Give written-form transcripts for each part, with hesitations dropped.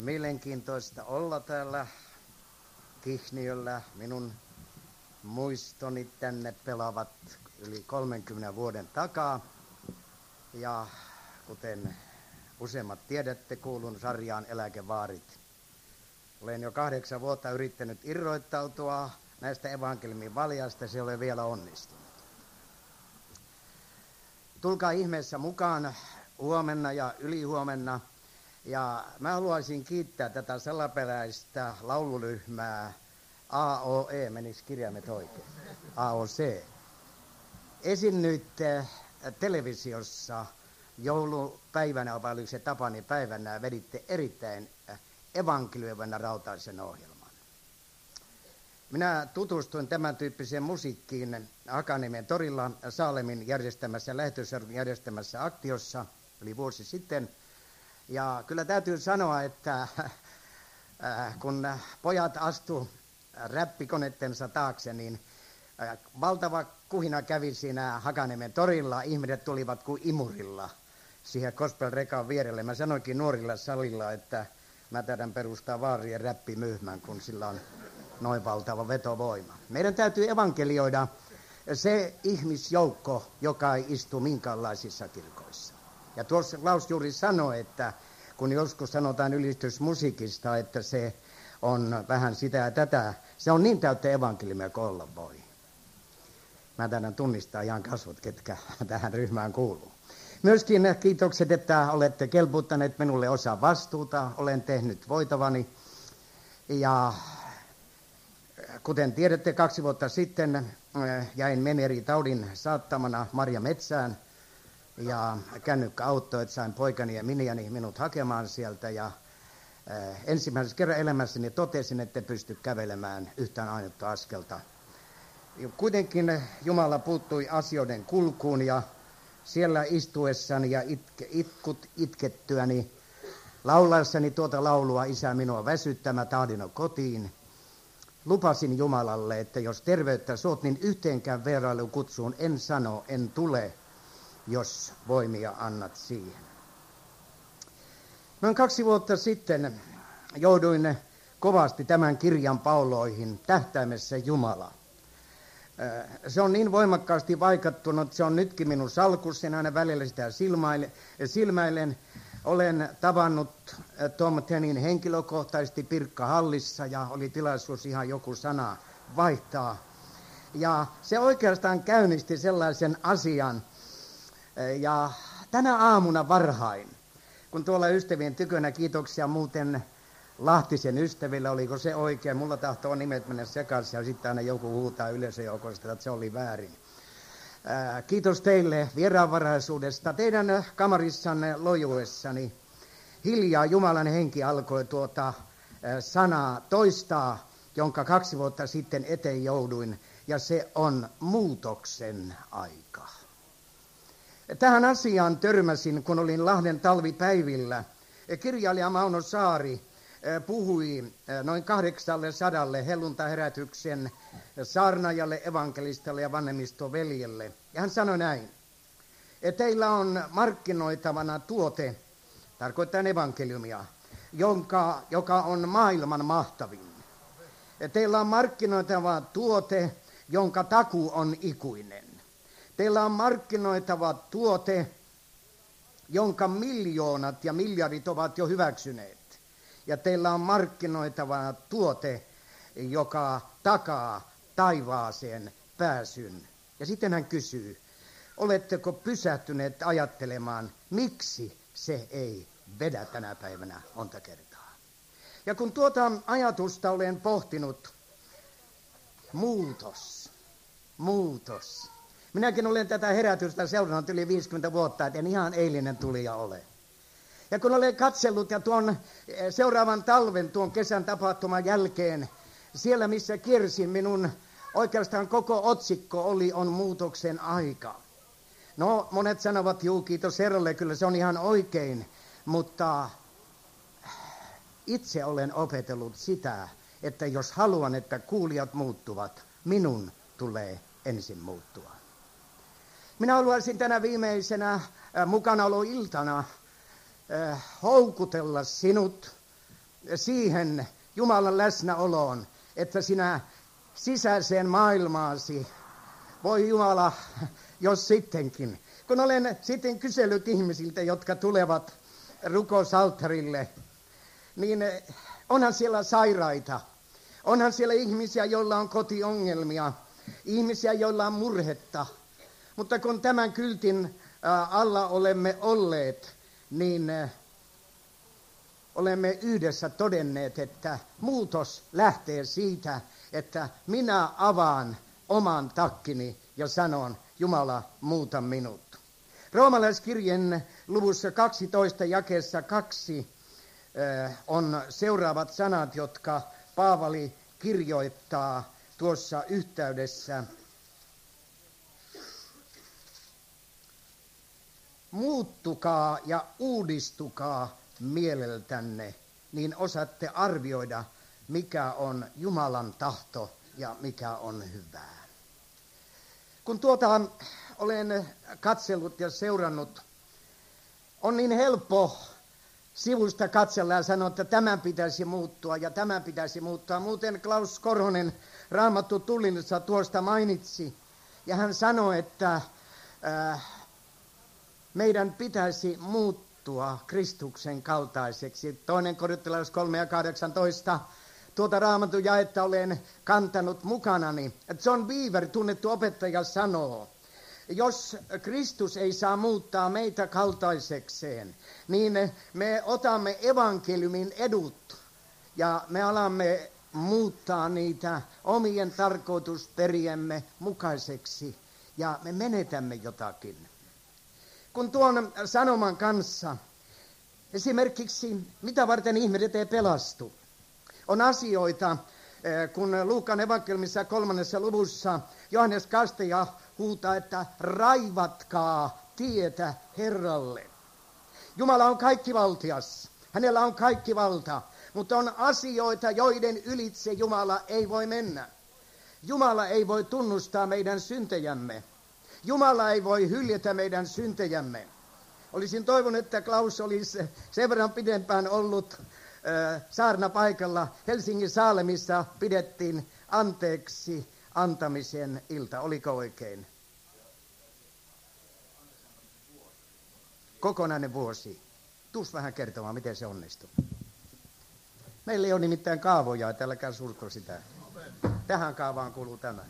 Mielenkiintoista olla täällä Kihniöllä. Minun muistoni tänne pelaavat yli 30 vuoden takaa. Ja kuten useimmat tiedätte, kuulun sarjaan Eläkevaarit. Olen jo 8 vuotta yrittänyt irroittautua näistä evankeliumin valjasta, se ei ole vielä onnistunut. Tulkaa ihmeessä mukaan huomenna ja ylihuomenna. Ja mä haluaisin kiittää tätä salaperäistä lauluryhmää AOE, menis kirjaimet oikein, AOC. Esiinnyitte televisiossa joulupäivänä, vai oliko se Tapani päivänä, veditte erittäin evankelioivana rautaisen ohjelman. Minä tutustuin tämän tyyppiseen musiikkiin Hakaniemen torilla Saalemin järjestämässä, lähetysseurakunnan järjestämässä aktiossa yli vuosi sitten. Ja kyllä täytyy sanoa, että kun pojat astu räppikonettensa taakse, niin valtava kuhina kävi siinä Hakaniemen torilla. Ihmiset tulivat kuin imurilla siihen gospel-rekan vierelle. Mä sanoinkin nuorilla salilla, että mä taidan perustaa Vaarien räppimyhmän, kun sillä on noin valtava vetovoima. Meidän täytyy evankelioida se ihmisjoukko, joka ei istu minkäänlaisissa kirkoissa. Ja tuossa Klaus juuri sanoi, että kun joskus sanotaan ylistysmusiikista, että se on vähän sitä ja tätä, se on niin täyttä evankeliumia kuin olla voi. Mä taidan tunnistaa ihan kasvot, ketkä tähän ryhmään kuuluu. Myöskin kiitokset, että olette kelpuuttaneet minulle osa vastuuta. Olen tehnyt voitavani. Ja kuten tiedätte, 2 vuotta sitten jäin meneritaudin saattamana Marja Metsään. Ja kännykkä auttoi, että sain poikani ja miniäni minut hakemaan sieltä. Ja ensimmäisen kerran elämässäni totesin, että en pysty kävelemään yhtään ainutta askelta. Kuitenkin Jumala puuttui asioiden kulkuun ja siellä istuessani ja itkettyäni, laulaessani tuota laulua Isä minua väsyttämä, tahdin kotiin. Lupasin Jumalalle, että jos terveyttä suot, niin yhteenkään vierailukutsuun en sano, en tule, jos voimia annat siihen. Noin 2 vuotta sitten jouduin kovasti tämän kirjan pauloihin tähtäimessä Jumala. Se on niin voimakkaasti vaikuttunut, se on nytkin minun salkussani, aina välillä sitä silmäilen. Olen tavannut Tom Tenin henkilökohtaisesti Pirkkahallissa ja oli tilaisuus ihan joku sana vaihtaa. Ja se oikeastaan käynnisti sellaisen asian. Ja tänä aamuna varhain, kun tuolla ystävien tykönä, kiitoksia muuten Lahtisen ystäville, oliko se oikein, mulla tahtoo nimet mennä sekaisin ja sitten aina joku huutaa yleisöjoukosta, että se oli väärin. Kiitos teille vieraanvaraisuudesta. Teidän kamarissanne lojuessani hiljaa Jumalan henki alkoi tuota sanaa toistaa, jonka 2 vuotta sitten eteen jouduin, ja se on muutoksen aika. Tähän asiaan törmäsin, kun olin Lahden talvipäivillä. Kirjailija Mauno Saari puhui noin 800 helluntaiherätyksen saarnaajalle, evankelistalle ja vanhemmistoveljelle. Ja hän sanoi näin, että teillä on markkinoitavana tuote, tarkoittaa evankeliumia, joka on maailman mahtavin. Teillä on markkinoitava tuote, jonka takuu on ikuinen. Teillä on markkinoitava tuote, jonka miljoonat ja miljardit ovat jo hyväksyneet. Ja teillä on markkinoitava tuote, joka takaa taivaaseen pääsyn. Ja sitten hän kysyy, oletteko pysähtyneet ajattelemaan, miksi se ei vedä tänä päivänä monta kertaa. Ja kun tuota ajatusta olen pohtinut, muutos. Minäkin olen tätä herätystä seurannut yli 50 vuotta, et en ihan eilinen tulija ole. Ja kun olen katsellut ja tuon seuraavan talven, tuon kesän tapahtuman jälkeen, siellä missä kiersin, minun oikeastaan koko otsikko on muutoksen aika. No, monet sanovat, juu, kiitos Herralle, kyllä se on ihan oikein, mutta itse olen opetellut sitä, että jos haluan, että kuulijat muuttuvat, minun tulee ensin muuttua. Minä haluaisin tänä viimeisenä mukanaoloiltana houkutella sinut siihen Jumalan läsnäoloon, että sinä sisäiseen maailmaasi voi Jumala, jos sittenkin. Kun olen sitten kysellyt ihmisiltä, jotka tulevat rukousalttarille, niin onhan siellä sairaita, onhan siellä ihmisiä, joilla on kotiongelmia, ihmisiä, joilla on murhetta. Mutta kun tämän kyltin alla olemme olleet, niin olemme yhdessä todenneet, että muutos lähtee siitä, että minä avaan oman takkini ja sanon, Jumala, muuta minut. Roomalaiskirjeen luvussa 12 jakeessa 2 on seuraavat sanat, jotka Paavali kirjoittaa tuossa yhteydessä. Muuttukaa ja uudistukaa mieleltänne, niin osaatte arvioida, mikä on Jumalan tahto ja mikä on hyvää. Kun tuota olen katsellut ja seurannut, on niin helppo sivusta katsella ja sanoa, että tämän pitäisi muuttua ja tämän pitäisi muuttua. Muuten Klaus Korhonen Raamattu Tullinassa tuosta mainitsi, ja hän sanoi, että meidän pitäisi muuttua Kristuksen kaltaiseksi. 2 Korintolaiskirje 3 ja 18. Tuota Raamatun jaetta olen kantanut mukanani. John Beaver, tunnettu opettaja, sanoo, jos Kristus ei saa muuttaa meitä kaltaisekseen, niin me otamme evankeliumin edut ja me alamme muuttaa niitä omien tarkoitusperiemme mukaiseksi ja me menetämme jotakin. Kun tuon sanoman kanssa, esimerkiksi mitä varten ihmiset ei pelastu, on asioita, kun Luukan evankeliumissa 3. luvussa Johannes Kastaja huutaa, että raivatkaa tietä Herralle. Jumala on kaikkivaltias, hänellä on kaikki valta, mutta on asioita, joiden ylitse Jumala ei voi mennä. Jumala ei voi tunnustaa meidän syntejämme. Jumala ei voi hyljätä meidän syntejämme. Olisin toivonut, että Klaus olisi sen verran pidempään ollut saarnapaikalla. Helsingin Saalemissa pidettiin anteeksi antamisen ilta. Oliko oikein? Kokonainen vuosi. Tuus vähän kertomaan, miten se onnistui. Meillä ei ole nimittäin kaavoja, että älkää surko sitä. Tähän kaavaan kuuluu tämä.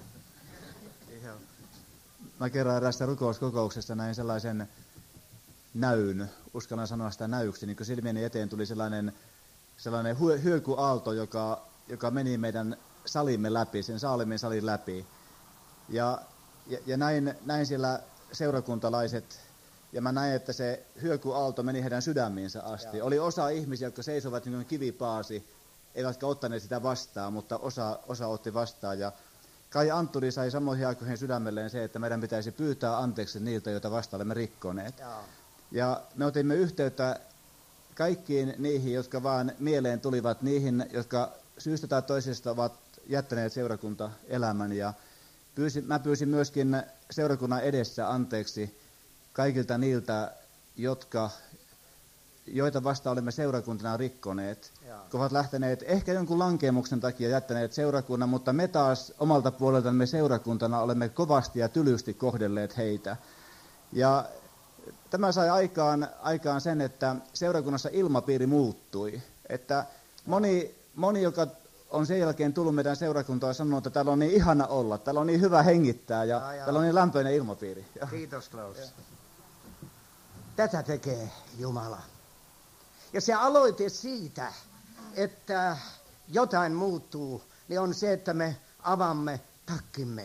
Mä kerran eräässä rukouskokouksessa näin sellaisen näyn, uskallan sanoa sitä näyksi, niin kun silmieni eteen tuli sellainen hyökyaalto, joka meni meidän salimme läpi, sen Saalimen salin läpi. Ja näin siellä seurakuntalaiset, ja mä näin, että se hyökyaalto meni heidän sydämiinsä asti. Ja oli osa ihmisiä, jotka seisovat niin kuin kivipaasi, eivätkä ottaneet sitä vastaan, mutta osa otti vastaan. Ja Kai Antturi sai samoihin aikoihin sydämelleen se, että meidän pitäisi pyytää anteeksi niiltä, joita vasta olemme rikkoneet. Ja me otimme yhteyttä kaikkiin niihin, jotka vaan mieleen tulivat, niihin, jotka syystä tai toisesta ovat jättäneet seurakuntaelämän. Ja mä pyysin myöskin seurakunnan edessä anteeksi kaikilta niiltä, joita vasta olemme seurakuntana rikkoneet, kun ovat lähteneet ehkä jonkun lankeemuksen takia jättäneet seurakunnan, mutta me taas omalta puoleltamme seurakuntana olemme kovasti ja tylysti kohdelleet heitä. Ja tämä sai aikaan sen, että seurakunnassa ilmapiiri muuttui. Että moni, joka on sen jälkeen tullut meidän seurakuntaan, sanoo, että täällä on niin ihana olla, täällä on niin hyvä hengittää ja täällä on niin lämpöinen ilmapiiri. Kiitos, Klaus. Tätä tekee Jumala. Ja se aloite siitä, että jotain muuttuu, niin on se, että me avaamme takkimme.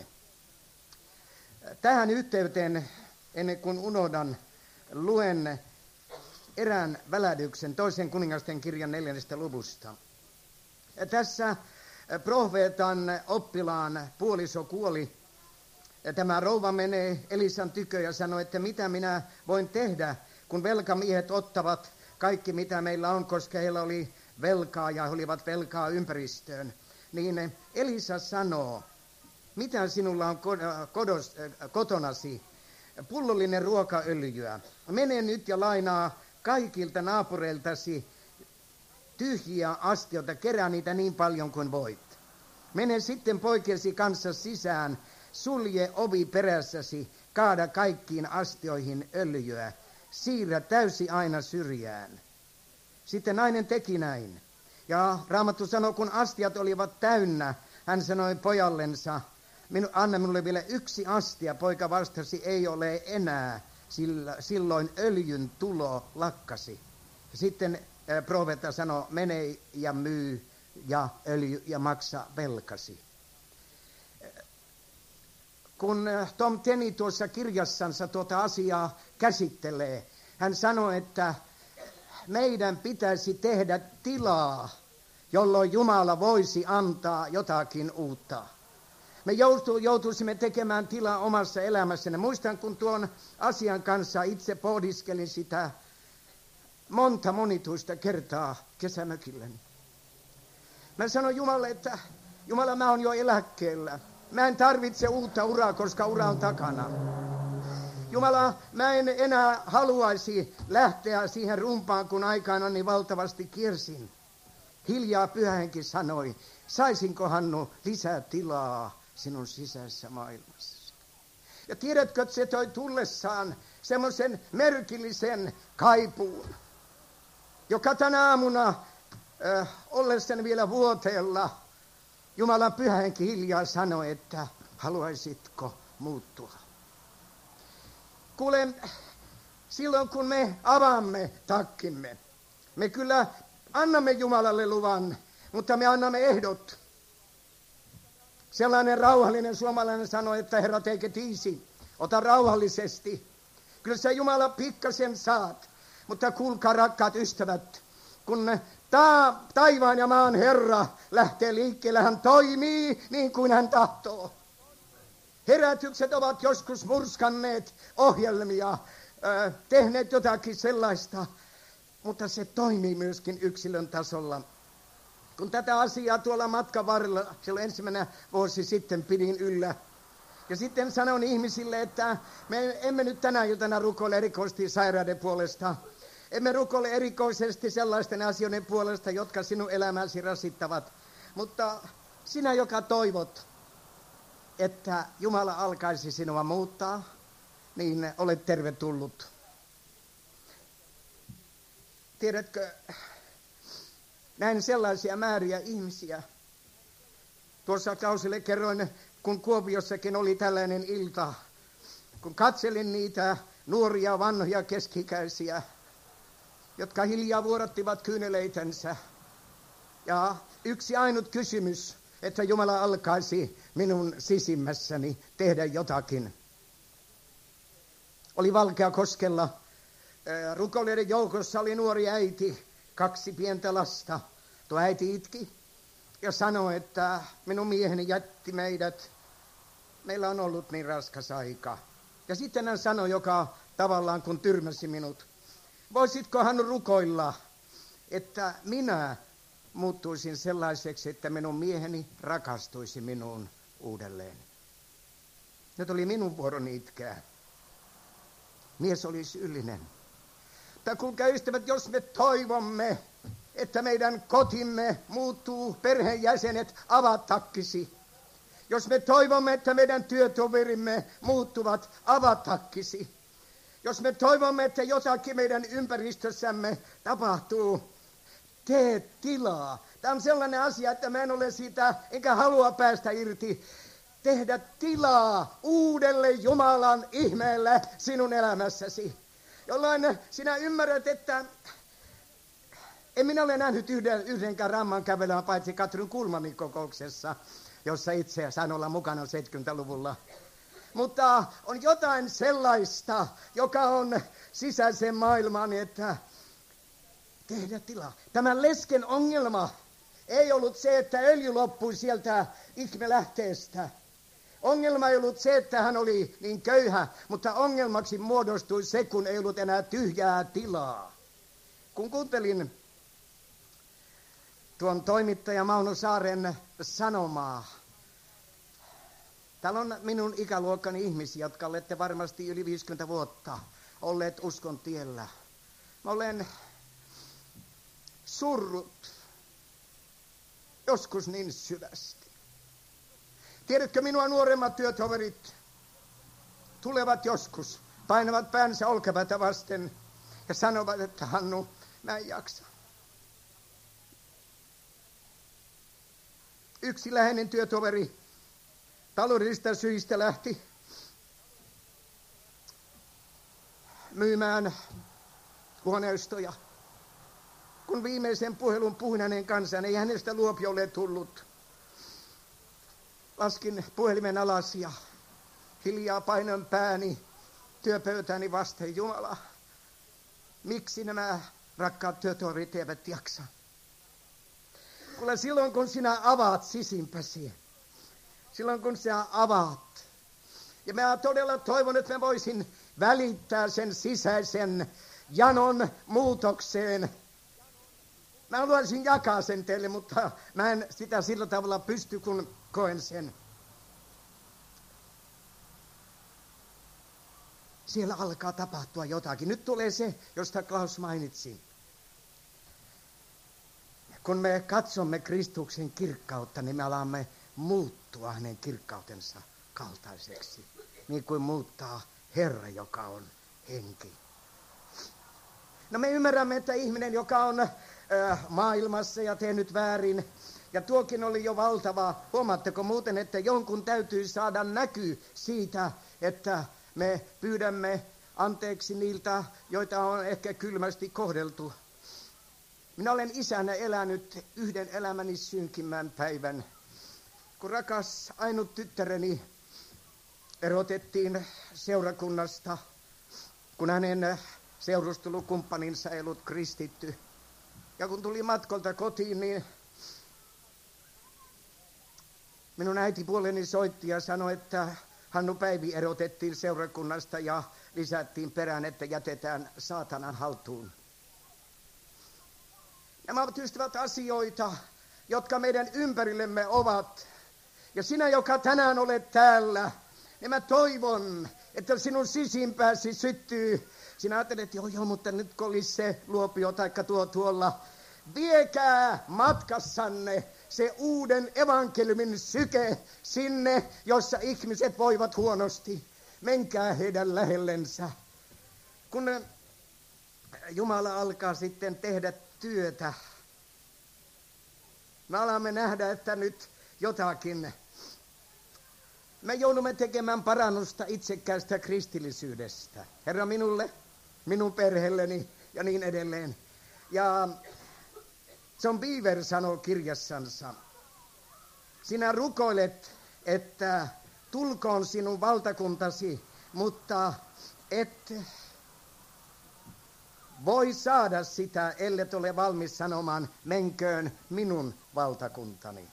Tähän yhteyteen, ennen kuin unohdan, luen erään välähdyksen 2. kuningasten kirjan 4. luvusta. Ja tässä profeetan oppilaan puoliso kuoli. Ja tämä rouva menee Elisan tykö ja sanoo, että mitä minä voin tehdä, kun velkamiehet ottavat kaikki mitä meillä on, koska heillä oli velkaa ja he olivat velkaa ympäristöön. Niin Elisa sanoo, mitä sinulla on kotonasi? Pullollinen ruokaöljyä. Mene nyt ja lainaa kaikilta naapureiltasi tyhjiä astioita, kerää niitä niin paljon kuin voit. Mene sitten poikiesi kanssa sisään, sulje ovi perässäsi, kaada kaikkiin astioihin öljyä, siirrä täysi aina syrjään. Sitten nainen teki näin. Ja Raamattu sanoo, kun astiat olivat täynnä, hän sanoi pojallensa, anna minulle vielä 1 astia. Poika vastasi, ei ole enää, sillä silloin öljyn tulo lakkasi. Sitten profeetta sanoi, mene ja myy ja öljy ja maksa velkasi. Kun Tom Teni tuossa kirjassansa tuota asiaa käsittelee, hän sanoi, että meidän pitäisi tehdä tilaa, jolloin Jumala voisi antaa jotakin uutta. Me joutuisimme tekemään tilaa omassa elämässämme. Muistan, kun tuon asian kanssa itse pohdiskelin sitä monituista kertaa kesämökilläni. Mä sanoin Jumalalle, että Jumala, mä oon jo eläkkeellä. Mä en tarvitse uutta uraa, koska ura on takana. Jumala, mä en enää haluaisi lähteä siihen rumpaan, kun aikana niin valtavasti kiersin. Hiljaa Pyhä Henki sanoi, saisinko Hannu lisää tilaa sinun sisäisessä maailmassa. Ja tiedätkö, että se toi tullessaan semmoisen merkillisen kaipuun, joka tänä aamuna ollessani vielä vuoteella, Jumalan Pyhä Henki hiljaa sanoi, että haluaisitko muuttua. Kuule, silloin kun me avaamme takkimme, me kyllä annamme Jumalalle luvan, mutta me annamme ehdot. Sellainen rauhallinen suomalainen sanoi, että Herra, take it easy, ota rauhallisesti. Kyllä sä Jumala pikkasen saat, mutta kuulkaa rakkaat ystävät, kun taivaan ja maan Herra lähtee liikkeelle, hän toimii niin kuin hän tahtoo. Herätykset ovat joskus murskanneet ohjelmia, tehneet jotakin sellaista, mutta se toimii myöskin yksilön tasolla. Kun tätä asiaa tuolla matkan varrella silloin ensimmäinen vuosi sitten pidin yllä, ja sitten sanon ihmisille, että me emme nyt tänä iltana rukoile erikoisesti sairauden puolesta. Emme rukoile erikoisesti sellaisten asioiden puolesta, jotka sinun elämäsi rasittavat. Mutta sinä, joka toivot, että Jumala alkaisi sinua muuttaa, niin olet tervetullut. Tiedätkö, näin sellaisia määriä ihmisiä. Tuossa kausille kerroin, kun Kuopiossakin oli tällainen ilta, kun katselin niitä nuoria, vanhoja, keskikäisiä, jotka hiljaa vuodattivat kyyneleitänsä. Ja yksi ainut kysymys, että Jumala alkaisi minun sisimmässäni tehdä jotakin. Oli Valkeakoskella. Rukoilijoiden joukossa oli nuori äiti, 2 pientä lasta. Tuo äiti itki ja sanoi, että minun mieheni jätti meidät. Meillä on ollut niin raskas aika. Ja sitten hän sanoi, joka tavallaan kun tyrmäsi minut, voisitko hän rukoilla, että minä muuttuisin sellaiseksi, että minun mieheni rakastuisi minuun uudelleen. Nyt oli minun vuoroni itkeä. Mies oli syyllinen. Mutta kuulkaa ystävät, jos me toivomme, että meidän kotimme muuttuu, perheenjäsenet avatakkisi. Jos me toivomme, että meidän työtoverimme muuttuvat avatakkisi. Jos me toivomme, että jotakin meidän ympäristössämme tapahtuu, tee tilaa. Tämä on sellainen asia, että mä en ole siitä, enkä halua päästä irti. Tehdä tilaa uudelle Jumalan ihmeelle sinun elämässäsi. Jolloin sinä ymmärrät, että en minä ole nähnyt yhdenkään ramman kävelevän paitsi Katrin Kulmanin kokouksessa, jossa itse sain olla mukana 70-luvulla. Mutta on jotain sellaista, joka on sisäisen maailman, että tehdä tilaa. Tämän lesken ongelma ei ollut se, että öljy loppui sieltä ihmelähteestä. Ongelma ei ollut se, että hän oli niin köyhä, mutta ongelmaksi muodostui se, kun ei ollut enää tyhjää tilaa. Kun kuuntelin tuon toimittaja Mauno Saaren sanomaa, täällä on minun ikäluokkani ihmisiä, jotka olette varmasti yli 50 vuotta olleet uskon tiellä. Mä olen surrut. Joskus niin syvästi. Tiedätkö, minua nuoremmat työtoverit tulevat joskus, painavat päänsä olkapäätä vasten ja sanovat, että Hannu, mä en jaksa. Yksi läheinen työtoveri taloudellisista syistä lähti myymään huoneistoja. Kun viimeisen puhelun puhuin hänen kanssaan, ei hänestä luopiolle tullut. Laskin puhelimen alas ja hiljaa painan pääni työpöytäni vasten. Jumala, miksi nämä rakkaat työtoverit eivät jaksa? Kuule, silloin kun sinä avaat sisimpäsi, silloin kun sinä avaat, ja mä todella toivon, että mä voisin välittää sen sisäisen janon muutokseen. Mä haluaisin jakaa sen teille, mutta mä en sitä sillä tavalla pysty, kun koen sen. Siellä alkaa tapahtua jotakin. Nyt tulee se, josta Klaus mainitsi. Kun me katsomme Kristuksen kirkkautta, niin me alamme muuttua hänen kirkkautensa kaltaiseksi. Niin kuin muuttaa Herra, joka on henki. No me ymmärrämme, että ihminen, joka on maailmassa ja tehnyt väärin, ja tuokin oli jo valtava. Huomaatteko muuten, että jonkun täytyy saada näky siitä, että me pyydämme anteeksi niiltä, joita on ehkä kylmästi kohdeltu. Minä olen isänä elänyt yhden elämäni synkimmän päivän, kun rakas ainut tyttäreni erotettiin seurakunnasta, kun hänen seurustelukumppaninsa ei ollut kristitty. Ja kun tuli matkolta kotiin, niin minun äitipuoleni soitti ja sanoi, että Hannu Päivi erotettiin seurakunnasta ja lisättiin perään, että jätetään saatanan haltuun. Nämä ovat ystävät asioita, jotka meidän ympärillemme ovat. Ja sinä, joka tänään olet täällä, niin mä toivon, että sinun sisimpääsi syttyy. Sinä ajattelet, joo, mutta nyt kun olisi se luopio taikka tuolla. Viekää matkassanne se uuden evankeliumin syke sinne, jossa ihmiset voivat huonosti. Menkää heidän lähellensä. Kun Jumala alkaa sitten tehdä työtä, me alamme nähdä, että nyt jotakin. Me joudumme tekemään parannusta itsekkäästä kristillisyydestä. Herra minulle, minun perheelleni ja niin edelleen. Ja John Beaver sanoo kirjassansa, sinä rukoilet, että tulkoon sinun valtakuntasi, mutta et voi saada sitä, ellet ole valmis sanomaan, menköön minun valtakuntani.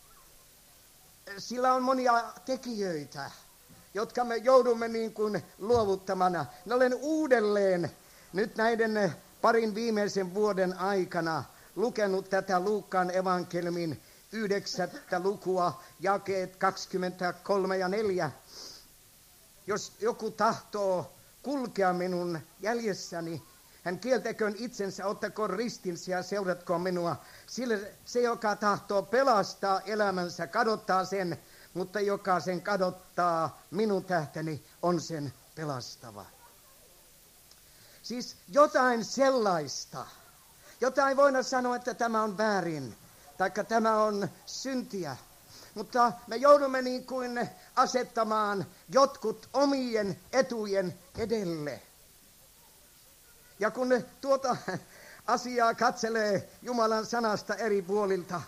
Sillä on monia tekijöitä, jotka me joudumme niin kuin luovuttamana. Mä olen uudelleen nyt näiden parin viimeisen vuoden aikana lukenut tätä Luukkaan evankeliumin 9. lukua, jakeet 23 ja 4. Jos joku tahtoo kulkea minun jäljessäni, hän kieltäköön itsensä, ottakoon ristinsä ja seuratkoon minua. Sillä se, joka tahtoo pelastaa elämänsä, kadottaa sen, mutta joka sen kadottaa minun tähteni, on sen pelastava. Siis jotain sellaista, jota ei voida sanoa, että tämä on väärin, taikka tämä on syntiä. Mutta me joudumme niin kuin asettamaan jotkut omien etujen edelle. Ja kun tuota asiaa katselee Jumalan sanasta eri puolilta,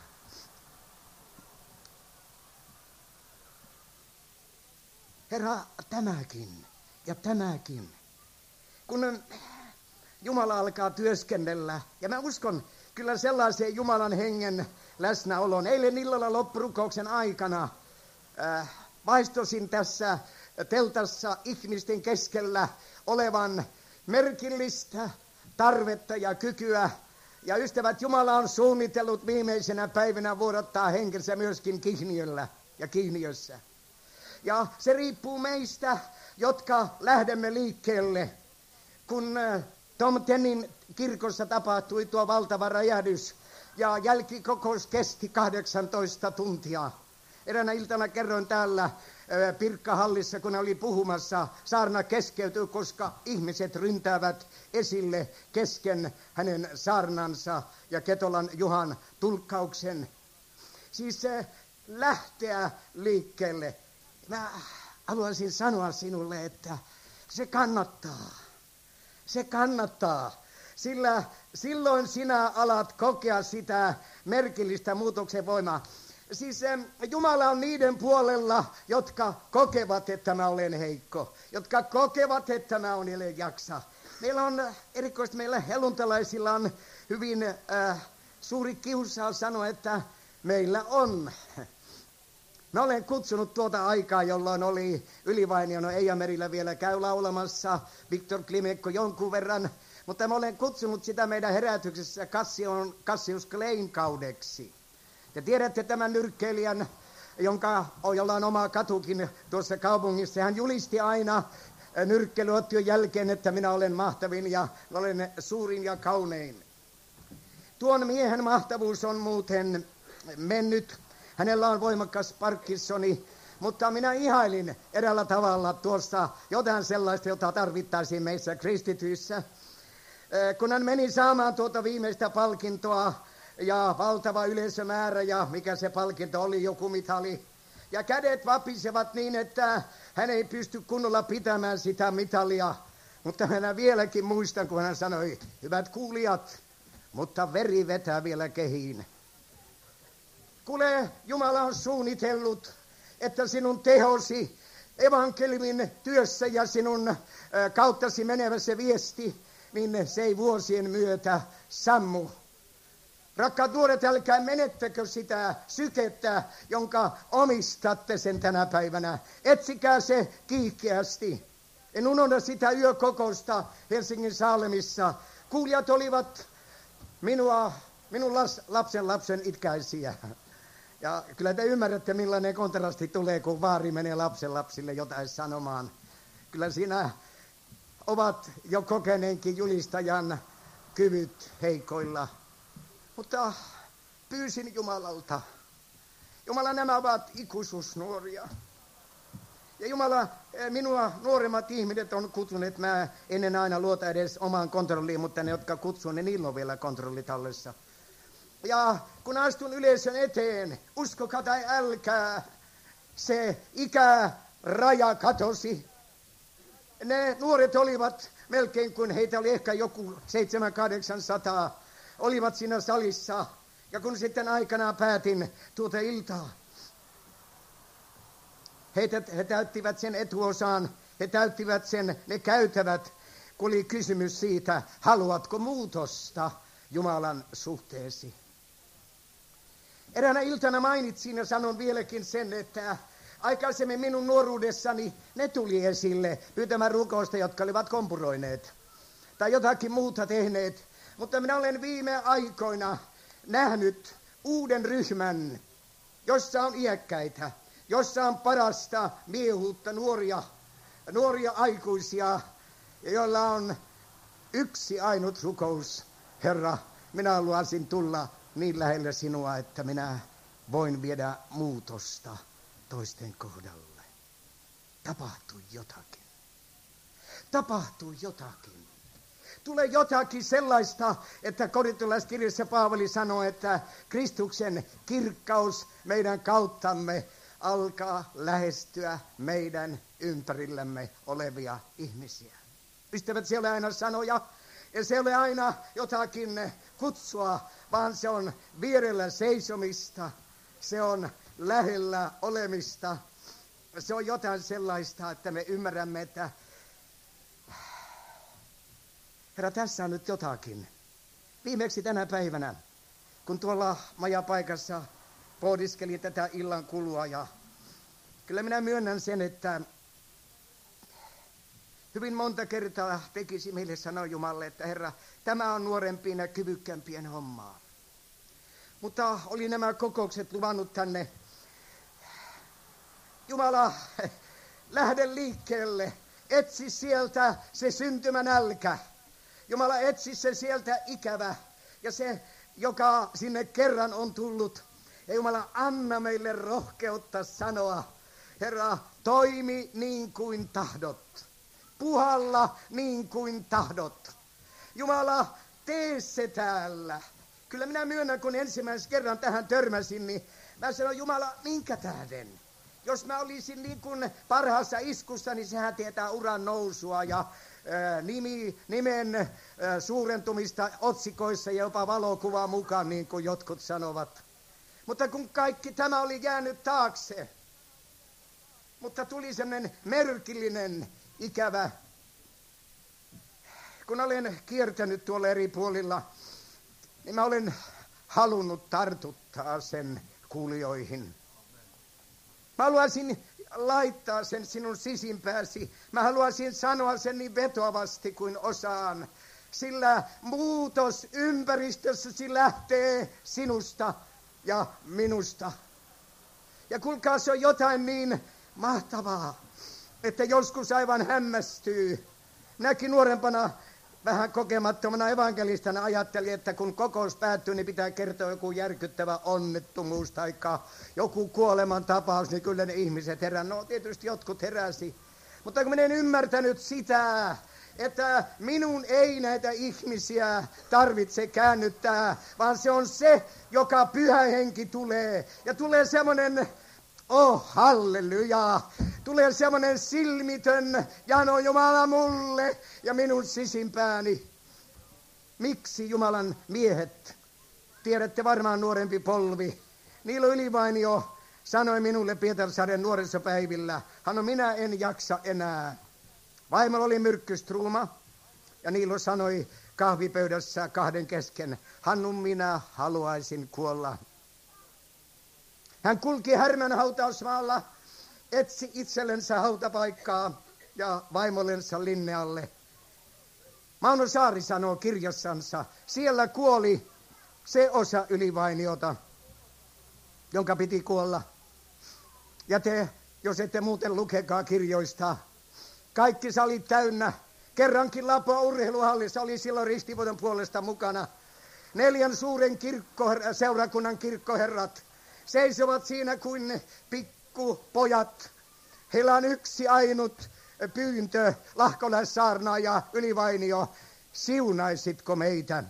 Herra, tämäkin ja tämäkin. Kun Jumala alkaa työskennellä, ja mä uskon kyllä sellaiseen Jumalan hengen läsnäoloon. Eilen illalla loppurukouksen aikana vaistosin tässä teltassa ihmisten keskellä olevan merkillistä tarvetta ja kykyä. Ja ystävät, Jumala on suunnitellut viimeisenä päivänä vuodattaa henkensä myöskin Kihniöllä ja Kihniössä. Ja se riippuu meistä, jotka lähdemme liikkeelle, kun Tom Tennin kirkossa tapahtui tuo valtava räjähdys ja jälkikokous kesti 18 tuntia. Eräänä iltana kerroin täällä Pirkkahallissa, kun oli puhumassa, saarna keskeytyi, koska ihmiset ryntäävät esille kesken hänen saarnansa ja Ketolan Juhan tulkkauksen. Siis se lähteä liikkeelle. Mä haluaisin sanoa sinulle, että se kannattaa. Se kannattaa. Sillä silloin sinä alat kokea sitä merkillistä muutoksen voimaa. Siis Jumala on niiden puolella, jotka kokevat, että mä olen heikko. Jotka kokevat, että mä en jaksa. Meillä on, erikoisesti meillä helluntalaisilla on hyvin suuri kiusaus sanoa, että meillä on. Mä olen kutsunut tuota aikaa, jolloin oli Ylivainion Eijamerillä vielä käy laulamassa Viktor Klimekko jonkun verran. Mutta mä olen kutsunut sitä meidän herätyksessä Cassius Clayn kaudeksi. Te tiedätte tämän nyrkkeilijän, jolla on oma katukin tuossa kaupungissa. Hän julisti aina nyrkkeilyottion jälkeen, että minä olen mahtavin ja olen suurin ja kaunein. Tuon miehen mahtavuus on muuten mennyt. Hänellä on voimakas Parkinsoni, mutta minä ihailin eräällä tavalla tuossa jotain sellaista, jota tarvittaisiin meissä kristityissä. Kun hän meni saamaan tuota viimeistä palkintoa ja valtava yleisömäärä ja mikä se palkinto oli, joku mitali. Ja kädet vapisevat niin, että hän ei pysty kunnolla pitämään sitä mitalia. Mutta minä vieläkin muistan, kun hän sanoi, hyvät kuulijat, mutta veri vetää vielä kehiin. Kuule, Jumala on suunnitellut, että sinun tehosi evankeliumin työssä ja sinun kauttasi menevä se viesti, niin se ei vuosien myötä sammu. Rakkaat nuoret, älkää menettäkö sitä sykettä, jonka omistatte sen tänä päivänä. Etsikää se kiihkeästi. En unohda sitä yökokousta Helsingin Saalemissa. Kuulijat olivat minun lapsen ikäisiä. Ja kyllä te ymmärrätte, millainen kontrasti tulee, kun vaari menee lapsille jotain sanomaan. Kyllä siinä ovat jo kokeneenkin julistajan kyvyt heikoilla. Mutta pyysin Jumalalta. Jumala, nämä ovat ikuisuusnuoria. Ja Jumala, minua nuoremmat ihmiset on kutsuneet, mä ennen aina luota edes omaan kontrolliin, mutta ne, jotka kutsuu, niin niillä on vielä kontrollitallessa. Ja kun astun yleisön eteen, uskokaa tai älkää, se ikäraja katosi. Ne nuoret olivat melkein kuin heitä oli ehkä joku 700-800, olivat siinä salissa. Ja kun sitten aikanaan päätin tuota iltaa, he täyttivät sen etuosaan, he täyttivät sen, ne käytävät, kun oli kysymys siitä, haluatko muutosta Jumalan suhteesi. Eräänä iltana mainitsin ja sanon vieläkin sen, että aikaisemmin minun nuoruudessani ne tuli esille pyytämään rukousta, jotka olivat kompuroineet tai jotakin muuta tehneet. Mutta minä olen viime aikoina nähnyt uuden ryhmän, jossa on iäkkäitä, jossa on parasta miehuutta, nuoria aikuisia, joilla on yksi ainut rukous. Herra, minä haluaisin tulla niin lähelle sinua, että minä voin viedä muutosta toisten kohdalle. Tapahtui jotakin. Tapahtui jotakin. Tulee jotakin sellaista, että korintolaiskirjassa Paavali sanoo, että Kristuksen kirkkaus meidän kauttamme alkaa lähestyä meidän ympärillämme olevia ihmisiä. Ystävät, se ei ole aina sanoja, ja se ei ole aina jotakin kutsua, vaan se on vierellä seisomista, se on lähellä olemista. Se on jotain sellaista, että me ymmärrämme, että Herra, tässä on nyt jotakin. Viimeksi tänä päivänä, kun tuolla majapaikassa pohdiskelin tätä illan kulua, ja kyllä minä myönnän sen, että hyvin monta kertaa tekisi meille sanoa Jumalle, että Herra, tämä on nuorempien ja kyvykkämpien hommaa. Mutta oli nämä kokoukset luvannut tänne. Jumala, lähde liikkeelle, etsi sieltä se syntymänälkä. Jumala etsi se sieltä ikävä ja se, joka sinne kerran on tullut. Ja Jumala, anna meille rohkeutta sanoa, Herra, toimi niin kuin tahdot. Puhalla niin kuin tahdot. Jumala, tee se täällä. Kyllä minä myönnän, kun ensimmäisen kerran tähän törmäsin, niin mä sanoin, Jumala, minkä tähden? Jos mä olisin niin kuin parhaassa iskussa, niin sehän tietää uran nousua ja nimen suurentumista otsikoissa ja jopa valokuvaa mukaan, niin kuin jotkut sanovat. Mutta kun kaikki tämä oli jäänyt taakse, mutta tuli sellainen merkillinen, ikävä, kun olen kiertänyt tuolla eri puolilla, niin mä olen halunnut tartuttaa sen kuulijoihin. Mä haluaisin laittaa sen sinun sisimpääsi. Mä haluaisin sanoa sen niin vetoavasti kuin osaan. Sillä muutos ympäristössäsi lähtee sinusta ja minusta. Ja kuulkaa, se on jotain niin mahtavaa, että joskus aivan hämmästyy. Minäkin nuorempana, vähän kokemattomana evankelistana ajattelin, että kun kokous päättyy, niin pitää kertoa joku järkyttävä onnettomuus tai joku kuolemantapaus, niin kyllä ne ihmiset herää. No tietysti jotkut heräsi. Mutta kun minä en ymmärtänyt sitä, että minun ei näitä ihmisiä tarvitse käännyttää, vaan se on se, joka Pyhä Henki tulee. Ja tulee semmoinen, halleluja, tulee semmoinen silmitön jano Jumala mulle ja minun sisimpääni. Miksi Jumalan miehet, tiedätte varmaan nuorempi polvi, Niilo Ylivainio sanoi minulle Pietarsaaren nuorisopäivillä, Hanno, minä en jaksa enää. Vaimolla oli myrkkystruuma ja Niilo sanoi kahvipöydässä kahden kesken, Hannu, minä haluaisin kuolla. Hän kulki Härmän hautausmaalla, etsi itsellensä hautapaikkaa ja vaimollensa Linnealle. Mauno Saari sanoo kirjassansa, siellä kuoli se osa Ylivainiota, jonka piti kuolla. Ja te, jos ette muuten lukekaa kirjoista, kaikki salit täynnä. Kerrankin Lapoa urheiluhallissa oli silloin Ristivuoden puolesta mukana. 4 suuren seurakunnan kirkkoherrat seisovat siinä kuin pikkupojat. Heillä on yksi ainut pyyntö, lahkolaissaarnaaja Ylivainio, siunaisitko meitä?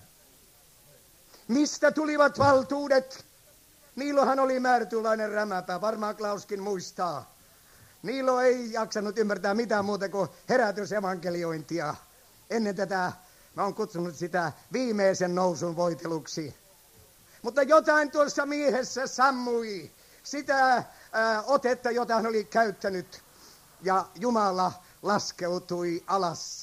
Mistä tulivat valtuudet? Niilohan oli määrätynlainen rämäpä, varmaan Klauskin muistaa. Niilo ei jaksanut ymmärtää mitään muuta kuin herätysevankeliointia. Ennen tätä mä oon kutsunut sitä viimeisen nousun voiteluksi. Mutta jotain tuossa miehessä sammui, sitä otetta, jota hän oli käyttänyt, ja Jumala laskeutui alas.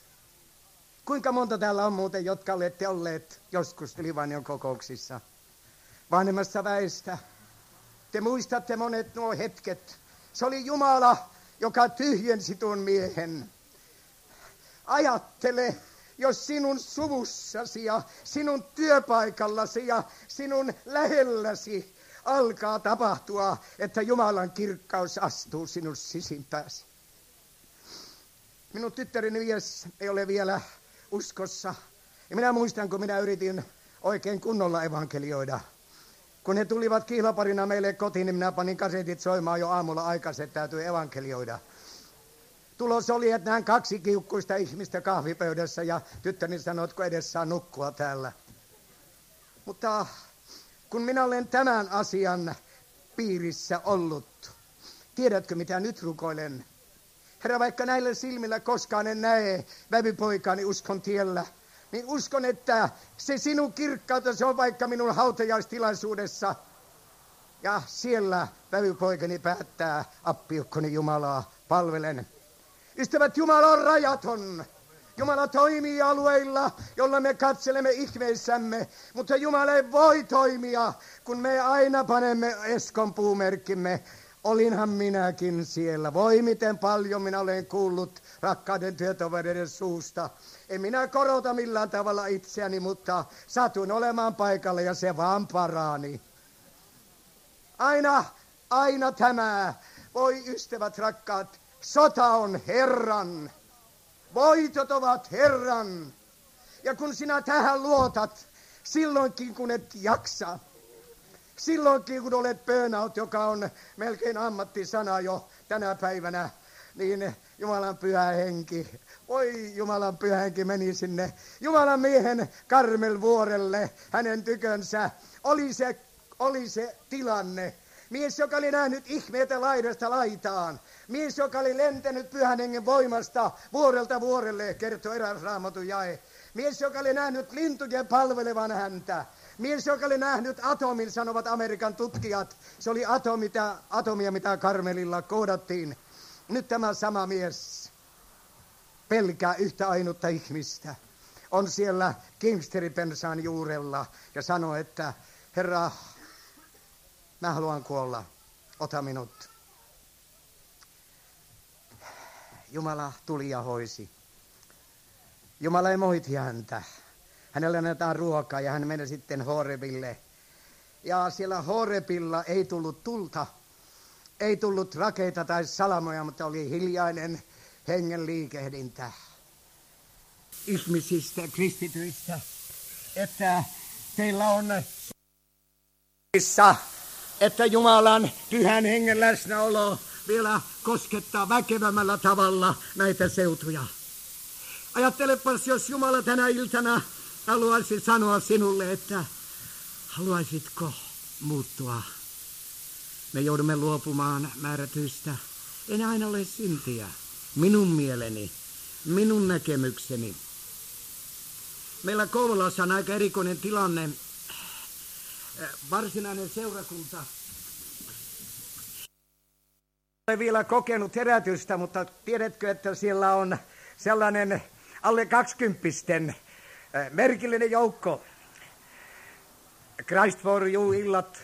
Kuinka monta täällä on muuten, jotka olette olleet joskus Ylivainion kokouksissa? Vanhemmassa väestä. Te muistatte monet nuo hetket. Se oli Jumala, joka tyhjensi tuon miehen. Ajattele, jos sinun suvussasi ja sinun työpaikallasi ja sinun lähelläsi alkaa tapahtua, että Jumalan kirkkaus astuu sinun sisimpääsi. Minun tyttäreni mies ei ole vielä uskossa. Ja minä muistan, kun minä yritin oikein kunnolla evankelioida. Kun he tulivat kihlaparina meille kotiin, niin minä panin kasetit soimaan jo aamulla aikaisin, että täytyy evankelioida. Tulos oli, että näin 2 kiukkuista ihmistä kahvipöydässä ja tyttöni sanoi, että edes saa nukkua täällä. Mutta kun minä olen tämän asian piirissä ollut, tiedätkö mitä nyt rukoilen? Herra, vaikka näillä silmillä koskaan en näe vävypoikaani uskon tiellä, niin uskon, että se sinun kirkkautta, se on vaikka minun hautajaistilaisuudessa. Ja siellä vävypoikani päättää, appiukkoni Jumalaa palvelen. Ystävät, Jumala on rajaton. Jumala toimii alueilla, jolla me katselemme ihmeissämme, mutta Jumala ei voi toimia, kun me aina panemme Eskon puumerkkimme. Olinhan minäkin siellä. Voi miten paljon minä olen kuullut rakkaiden työtovereiden suusta. En minä korota millään tavalla itseäni, mutta satuin olemaan paikalla ja se vaan parani. Aina tämä. Voi ystävät rakkaat, sota on Herran. Voitot ovat Herran. Ja kun sinä tähän luotat, silloinkin kun et jaksa, silloinkin kun olet burnout, joka on melkein ammattisana jo tänä päivänä, niin Jumalan pyhä henki, oi Jumalan pyhä henki meni sinne Jumalan miehen Karmelvuorelle, hänen tykönsä. Oli se tilanne. Mies, joka oli nähnyt ihmeitä laidasta laitaan. Mies, joka oli lentänyt pyhän hengen voimasta vuorelta vuorelle, kertoo eräs Raamatun jae. Mies, joka oli nähnyt lintujen palvelevan häntä. Mies, joka oli nähnyt atomin, sanovat Amerikan tutkijat. Se oli atomia, mitä Karmelilla kohdattiin. Nyt tämä sama mies pelkää yhtä ainutta ihmistä. On siellä Kingsteripensaan juurella ja sanoo, että Herra, mä haluan kuolla, ota minut. Jumala tuli ja hoisi. Jumala ei moiti häntä. Hänelle annetaan ruokaa ja hän meni sitten Horebille. Ja siellä Horebilla ei tullut tulta, ei tullut rakeita tai salamoja, mutta oli hiljainen hengen liikehdintä ihmisistä, kristityistä, että teillä on että Jumalan pyhän hengen läsnäolo vielä koskettaa väkevämmällä tavalla näitä seutuja. Ajattelepas, jos Jumala tänä iltana haluaisi sanoa sinulle, että haluaisitko muuttua. Me joudumme luopumaan määrätyistä. En aina ole syntiä. Minun mieleni, minun näkemykseni. Meillä Kouvolassa on aika erikoinen tilanne. Varsinainen seurakunta. Olen vielä kokenut herätystä, mutta tiedätkö, että siellä on sellainen alle 20-vuotiaiden merkillinen joukko. Christ for You-illat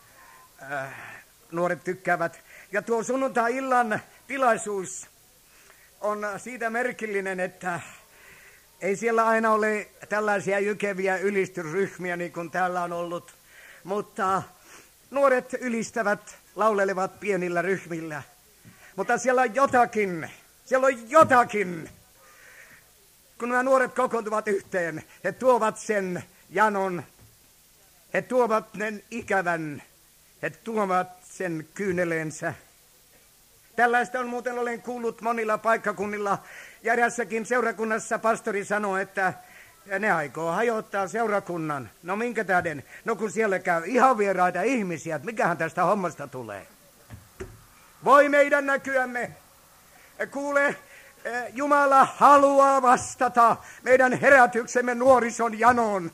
nuoret tykkäävät. Ja tuo sunnuntai-illan tilaisuus on siitä merkillinen, että ei siellä aina ole tällaisia jykeviä ylistysryhmiä niin kuin täällä on ollut. Mutta nuoret ylistävät, laulelevat pienillä ryhmillä. Mutta siellä on jotakin. Kun nämä nuoret kokoontuvat yhteen, he tuovat sen janon, he tuovat sen ikävän, he tuovat sen kyyneleensä. Tällaista on muuten, olen kuullut monilla paikkakunnilla. Ja erässäkin seurakunnassa pastori sanoi, että ne aikoo hajottaa seurakunnan. No minkä tähden? No kun siellä käy ihan vieraita ihmisiä, että mikähän tästä hommasta tulee. Voi meidän näkyämme. Kuule, Jumala haluaa vastata meidän herätyksemme nuorison janoon.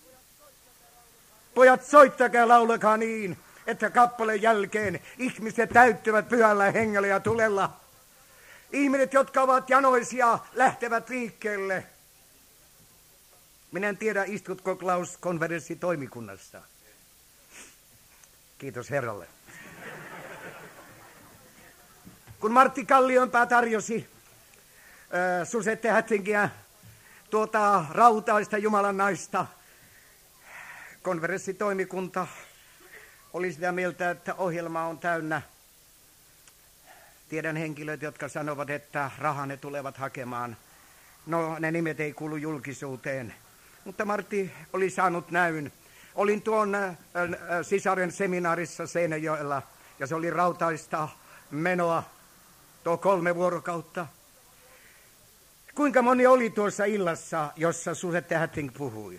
Pojat, soittakaa ja laulakaa niin, että kappaleen jälkeen ihmiset täyttyvät pyhällä hengellä ja tulella. Ihmiset, jotka ovat janoisia, lähtevät liikkeelle. Minä en tiedä, istutko Klaus konferenssitoimikunnassa. Kiitos Herralle. Kun Martti Kallionpää tarjosi Susette Hättingiä, tuota rautaista Jumalan naista, konferenssitoimikunta oli sitä mieltä, että ohjelma on täynnä. Tiedän henkilöitä, jotka sanovat, että rahaa ne tulevat hakemaan. No, ne nimet ei kuulu julkisuuteen. Mutta Martti oli saanut näyn. Olin tuon sisaren seminaarissa Seinäjoella, ja se oli rautaista menoa, tuo 3 vuorokautta. Kuinka moni oli tuossa illassa, jossa Susette Hätting puhui?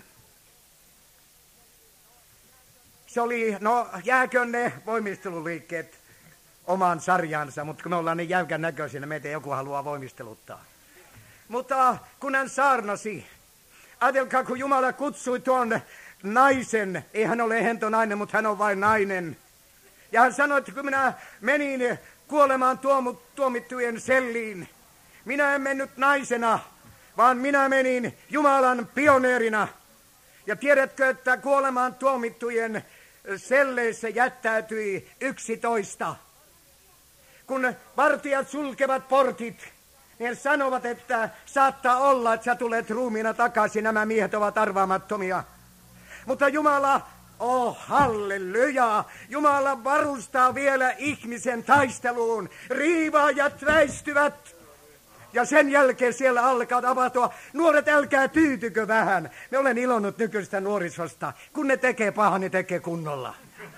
Se oli, no jääkö ne voimisteluliikkeet omaan sarjansa, mutta kun me ollaan niin jäykän näköisinä, meitä joku haluaa voimisteluttaa. Mutta kun hän saarnasi, ajatelkaa, kun Jumala kutsui tuon naisen, ei hän ole hentonainen, mutta hän on vain nainen. Ja hän sanoi, että kun minä menin kuolemaan tuomittujen selliin, minä en mennyt naisena, vaan minä menin Jumalan pioneerina. Ja tiedätkö, että kuolemaan tuomittujen selleissä jättäytyi 11. Kun vartijat sulkevat portit, niin sanovat, että saattaa olla, että sä tulet ruumiina takaisin, nämä miehet ovat arvaamattomia. Mutta Jumala, halleluja, Jumala varustaa vielä ihmisen taisteluun. Riivaajat väistyvät Ja sen jälkeen siellä alkaa tapahtua, nuoret älkää tyytykö vähän. Me olen ilonnut nykyistä nuorisosta. Kun ne tekee pahaa, ne tekee kunnolla.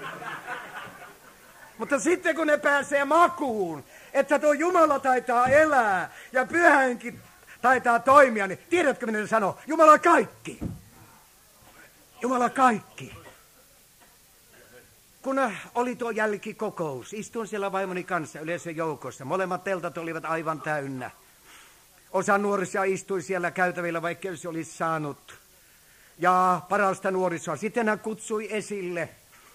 Mutta sitten kun ne pääsee makuun, että tuo Jumala taitaa elää ja Pyhä Henki taitaa toimia, niin tiedätkö mitä ne sanoo? Jumala kaikki. Jumala kaikki. Kun oli tuo jälkikokous, istuin siellä vaimoni kanssa yleisön joukossa. Molemmat teltat olivat aivan täynnä. Osa nuorisia istui siellä käytävillä, vaikka se olisi saanut. Ja parasta nuorisoa. Sitten hän kutsui esille.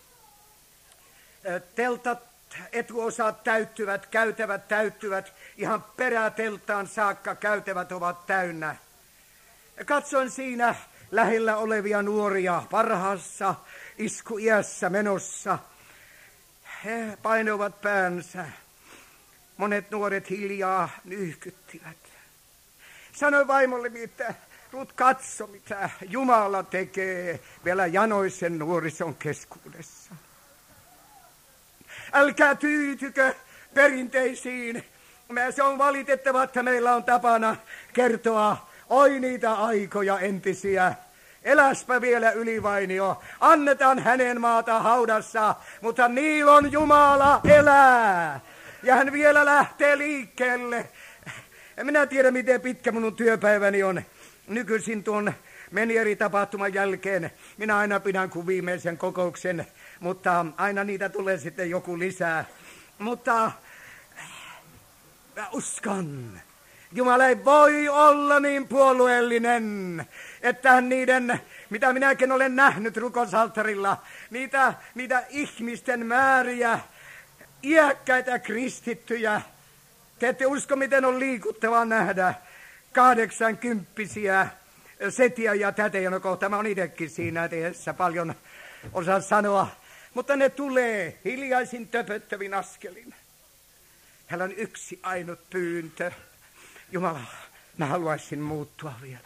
Teltat, etuosat täyttyvät, käytävät täyttyvät. Ihan peräteltaan saakka käytävät ovat täynnä. Katsoin siinä lähellä olevia nuoria parhaassa iskuiässä menossa. He painoivat päänsä. Monet nuoret hiljaa nyyhkyttivät. Sanoin vaimolle, että Rut, katso mitä Jumala tekee vielä janoisen nuorison keskuudessa. Älkää tyytykö perinteisiin. Se on valitettava, että meillä on tapana kertoa, oi niitä aikoja entisiä. Eläspä vielä Ylivainio, annetaan hänen maata haudassa, mutta Niilon Jumala elää. Ja hän vielä lähtee liikkeelle. En minä tiedä, miten pitkä minun työpäiväni on. Nykyisin tuon Menieri-tapahtuman jälkeen minä aina pidän kuin viimeisen kokouksen, mutta aina niitä tulee sitten joku lisää. Mutta mä uskon, Jumala ei voi olla niin puolueellinen, että niiden, mitä minäkin olen nähnyt rukousalttarilla, niitä ihmisten määriä, iäkkäitä kristittyjä. Te ette usko, miten on liikuttavaa nähdä 80-vuotiaita setiä ja tätejä. No kohta mä oon itsekin siinä, että paljon osaa sanoa. Mutta ne tulee hiljaisin töpöttävin askelin. Hänellä on yksi ainut pyyntö. Jumala, mä haluaisin muuttua vielä.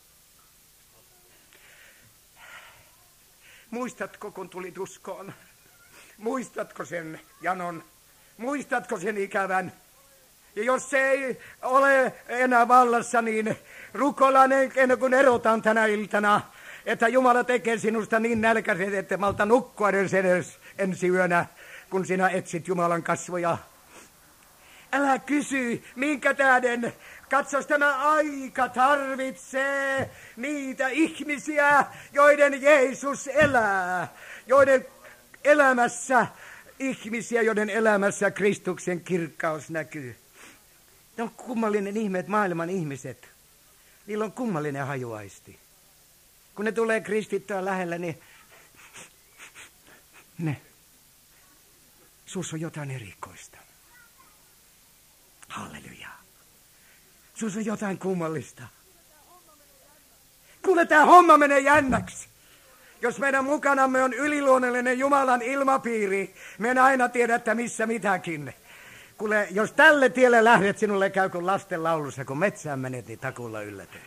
Muistatko, kun tulit uskoon? Muistatko sen janon? Muistatko sen ikävän? Ja jos se ei ole enää vallassa, niin rukoillaan ennen kuin erotan tänä iltana, että Jumala tekee sinusta niin nälkäiset, että malta nukkua edes ensi yönä, kun sinä etsit Jumalan kasvoja. Älä kysy, minkä tähden. Katsos, tämä aika tarvitsee niitä ihmisiä, joiden Jeesus elää, joiden elämässä ihmisiä, joiden elämässä Kristuksen kirkkaus näkyy. Ne on kummallinen ihme, että maailman ihmiset, niillä on kummallinen hajuaisti. Kun ne tulee kristittyä lähellä, niin sussa on jotain erikoista. Halleluja. Sussa on jotain kummallista. Kuule, tämä homma menee jännäksi. Jos meidän mukanamme on yliluonnollinen Jumalan ilmapiiri, me en aina tiedä, että missä mitäkin. Kuule, jos tälle tielle lähdet, sinulle käy kuin lasten laulussa, kun metsään menet, niin takuulla yllätyt.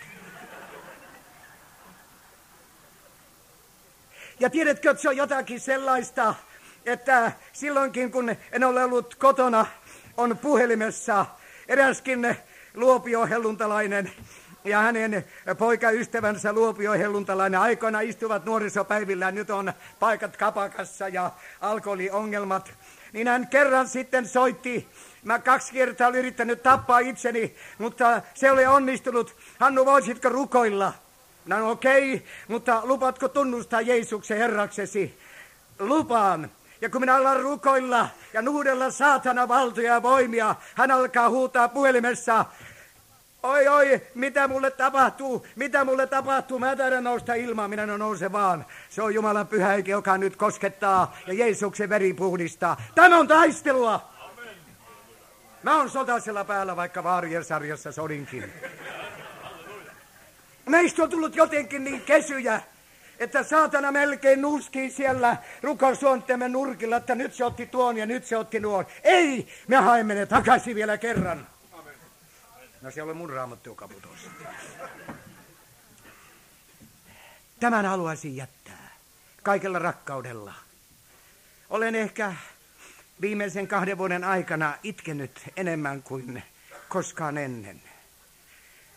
Ja tiedätkö, että se on jotakin sellaista, että silloinkin kun en ole ollut kotona, on puhelimessa eräskin luopiohelluntalainen ja hänen poikaystävänsä luopiohelluntalainen. Aikoina istuvat nuorisopäivillä, nyt on paikat kapakassa ja alkoholiongelmat. Niin hän kerran sitten soitti. Mä 2 kertaa olen yrittänyt tappaa itseni, mutta se oli onnistunut. Hannu, voisitko rukoilla? No okei, mutta lupaatko tunnustaa Jeesuksen Herraksesi? Lupaan. Ja kun minä alan rukoilla ja nuhdella saatana valtoja ja voimia, hän alkaa huutaa puhelimessa. Oi, mitä mulle tapahtuu? Mitä mulle tapahtuu? Mä taidan nousta ilmaan, minä nouse vaan. Se on Jumalan Pyhä Henki, joka nyt koskettaa ja Jeesuksen veri puhdistaa. Tämä on taistelua. Amen. Mä oon sotasella päällä, vaikka Vaarien sarjassa sodinkin. Meistä on tullut jotenkin niin kesyjä, että saatana melkein nuskii siellä rukoussuonteemme nurkilla, että nyt se otti tuon ja nyt se otti nuon. Ei, me haemme ne takaisin vielä kerran. No se oli mun raamattu, joka putosi. Tämän haluaisin jättää kaikella rakkaudella. Olen ehkä viimeisen 2 vuoden aikana itkenyt enemmän kuin koskaan ennen.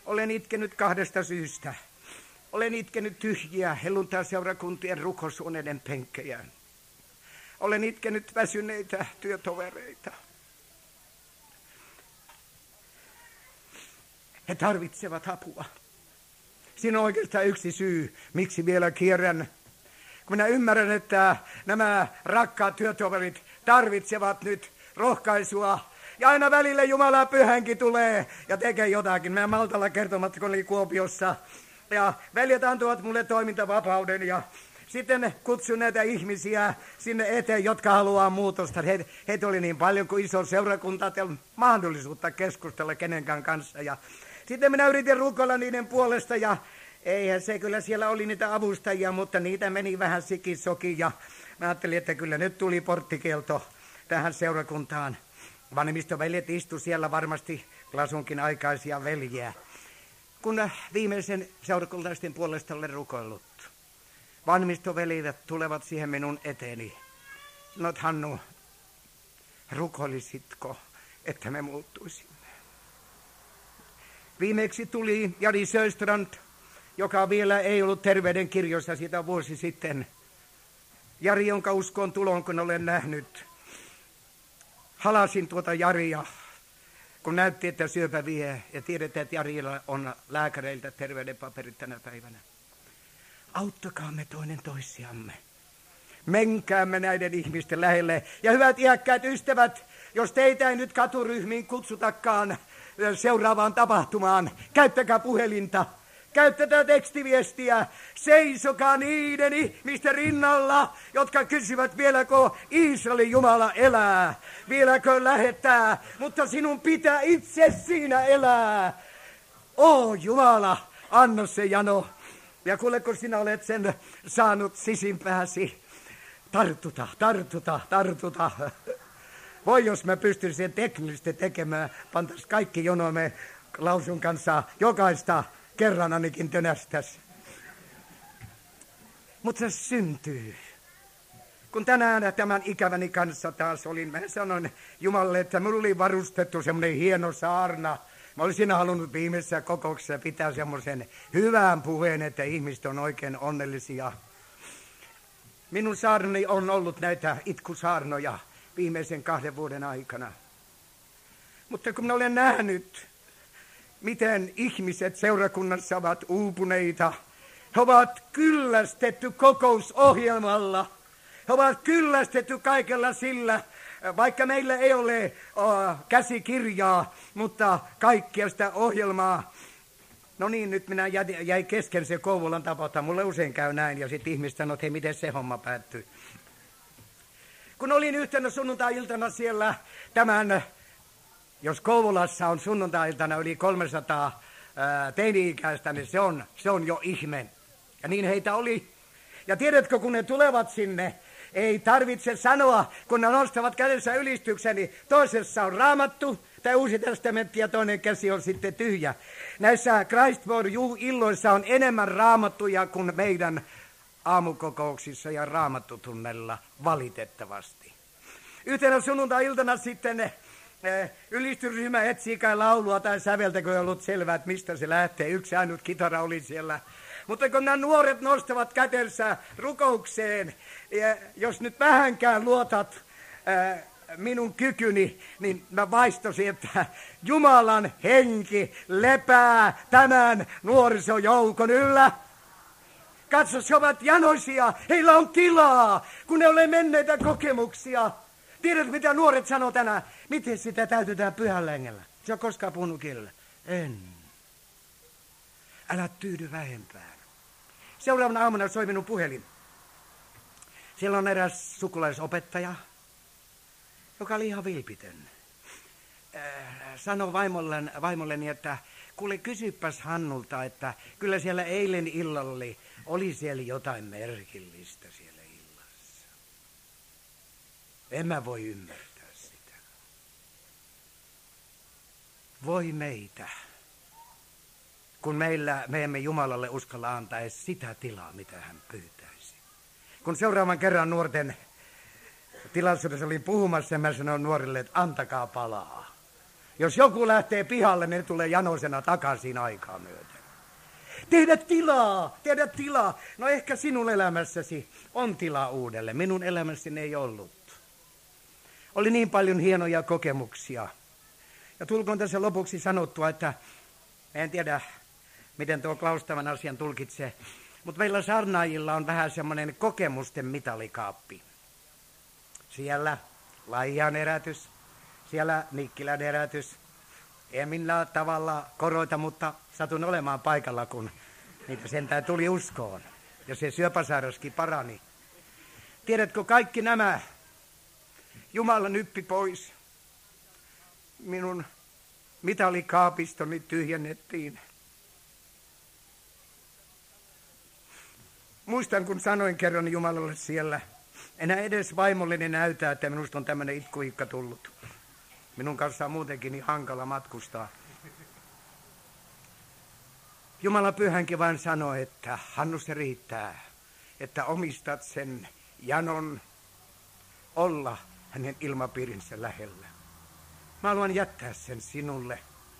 Olen itkenyt 2 syystä. Olen itkenyt tyhjiä helluntaseurakuntien rukoushuoneiden penkkejä. Olen itkenyt väsyneitä työtovereita. He tarvitsevat apua. Siinä on oikeastaan yksi syy, miksi vielä kierrän. Kun minä ymmärrän, että nämä rakkaat työtoverit tarvitsevat nyt rohkaisua. Ja aina välillä Jumala pyhänkin tulee ja tekee jotakin. Mä Maltalla kertomatta, kun oli Kuopiossa. Ja veljet antoivat mulle toimintavapauden ja sitten kutsun näitä ihmisiä sinne eteen, jotka haluaa muutosta. Heitä oli niin paljon kuin iso seurakunta, että ei ollut mahdollisuutta keskustella kenenkään kanssa. Ja sitten minä yritin rukoilla niiden puolesta ja eihän se, kyllä siellä oli niitä avustajia, mutta niitä meni vähän sikisoki. Ja mä ajattelin, että kyllä nyt tuli porttikielto tähän seurakuntaan. Vanhemmistoveljet istu siellä varmasti Lasunkin aikaisia veljiä. Kun viimeisen seurakuntaisten puolesta olen rukoillut, vanhemmistoveljet tulevat siihen minun eteeni. Sanot, Hannu, rukoilisitko, että me muuttuisimme? Viimeksi tuli Jari Sjöstrand, joka vielä ei ollut terveyden kirjoissa siitä vuosi sitten. Jari, jonka uskon tulon, kun olen nähnyt. Halasin tuota Jaria, kun näytti, että syöpä vie, ja tiedetään, että Jarilla on lääkäreiltä terveydenpaperit tänä päivänä. Auttakaamme toinen toisiamme. Menkäämme näiden ihmisten lähelle. Ja hyvät iäkkäät ystävät, jos teitä ei nyt katuryhmiin kutsutakaan seuraavaan tapahtumaan, käyttäkää puhelinta. Käyttäkää tekstiviestiä, seisokaa niiden ihmisten rinnalla, jotka kysyvät, vieläkö Israelin Jumala elää, vieläkö lähettää, mutta sinun pitää itse siinä elää. Jumala, anna se jano. Ja kuule, kun sinä olet sen saanut sisimpääsi, tartuta. Voi, jos mä pystyn sen teknisesti tekemään, pantais kaikki jonomme Lausun kanssa jokaista kerran ainakin tönästäs. Mutta se syntyy. Kun tänään tämän ikäväni kanssa taas olin, mä sanoin Jumalalle, että minulla oli varustettu semmoinen hieno saarna. Mä olisin halunnut viimeisessä kokouksessa pitää semmoisen hyvän puheen, että ihmiset on oikein onnellisia. Minun saarnani on ollut näitä itkusaarnoja viimeisen 2 vuoden aikana. Mutta kun minä olen nähnyt, miten ihmiset seurakunnassa ovat uupuneita. He ovat kyllästetty kokousohjelmalla. He ovat kyllästetty kaikella sillä, vaikka meillä ei ole käsikirjaa, mutta kaikkia sitä ohjelmaa. No niin, nyt minä jäi kesken se Kouvolan tapahtuma. Mulle usein käy näin ja sitten ihmiset sanoo, että hei, miten se homma päättyy. Kun olin yhtenä sunnuntai-iltana siellä jos Kouvolassa on sunnuntai-iltana yli 300 teini-ikäistä, niin se on jo ihme. Ja niin heitä oli. Ja tiedätkö, kun ne tulevat sinne, ei tarvitse sanoa, kun ne nostavat kädessä ylistyksen, niin toisessa on Raamattu tai Uusi testamentti ja toinen käsi on sitten tyhjä. Näissä Christ for You-illoissa on enemmän raamattuja kuin meidän aamukokouksissa ja raamattutunnella valitettavasti. Yhtenä sunnuntai-iltana sitten ylistysryhmä etsii kai laulua tai säveltä, kun ei ollut selvää, että mistä se lähtee. Yksi ainut kitara oli siellä. Mutta kun nämä nuoret nostavat kätensä rukoukseen, ja jos nyt vähänkään luotat minun kykyni, niin mä vaistosin, että Jumalan henki lepää tämän nuorisojoukon yllä. Katso, he ovat janoisia, heillä on tilaa, kun ne ole menneitä kokemuksia. Tiedätkö, mitä nuoret sanoo tänään? Miten sitä täytetään pyhällä hengellä? Se on koskaan puhunut kielellä. En. Älä tyydy vähempään. Seuraavana aamuna soi minun puhelin. Siellä on eräs sukulaisopettaja, joka oli ihan vilpitön. Sanoi vaimolleni, että kuule, kysypäs Hannulta, että kyllä siellä eilen illalla oli siellä jotain merkillistä siellä illassa. En mä voi ymmärtää sitä. Voi meitä, kun me emme Jumalalle uskalla antaa edes sitä tilaa, mitä hän pyytäisi. Kun seuraavan kerran nuorten tilaisuudessa olin puhumassa, mä sanoin nuorille, että antakaa palaa. Jos joku lähtee pihalle, niin tulee janosena takaisin aikaa myöten. Tehdä tilaa. No ehkä sinun elämässäsi on tilaa uudelle. Minun elämässäni ei ollut. Oli niin paljon hienoja kokemuksia. Ja tulkoon tässä lopuksi sanottua, että en tiedä, miten tuo Klaus tämän asian tulkitsee, mutta meillä saarnaajilla on vähän semmoinen kokemusten mitalikaappi. Siellä Laihan herätys, siellä Nikkilän herätys. En millään tavalla koroita, mutta satun olemaan paikalla, kun niitä sentään tuli uskoon. Ja se syöpäsairaskin parani. Tiedätkö, kaikki nämä Jumala nyppi pois. Minun mitalikaapistoni tyhjennettiin. Muistan, kun sanoin kerran Jumalalle siellä, enää edes vaimolleni näyttää, että minusta on tämmöinen itkuikka tullut. Minun kanssaan muutenkin niin hankala matkustaa. Jumala Pyhänkin vain sanoi, että Hannu, se riittää, että omistat sen janon olla hänen ilmapiirinsä lähellä. Mä haluan jättää sen sinulle.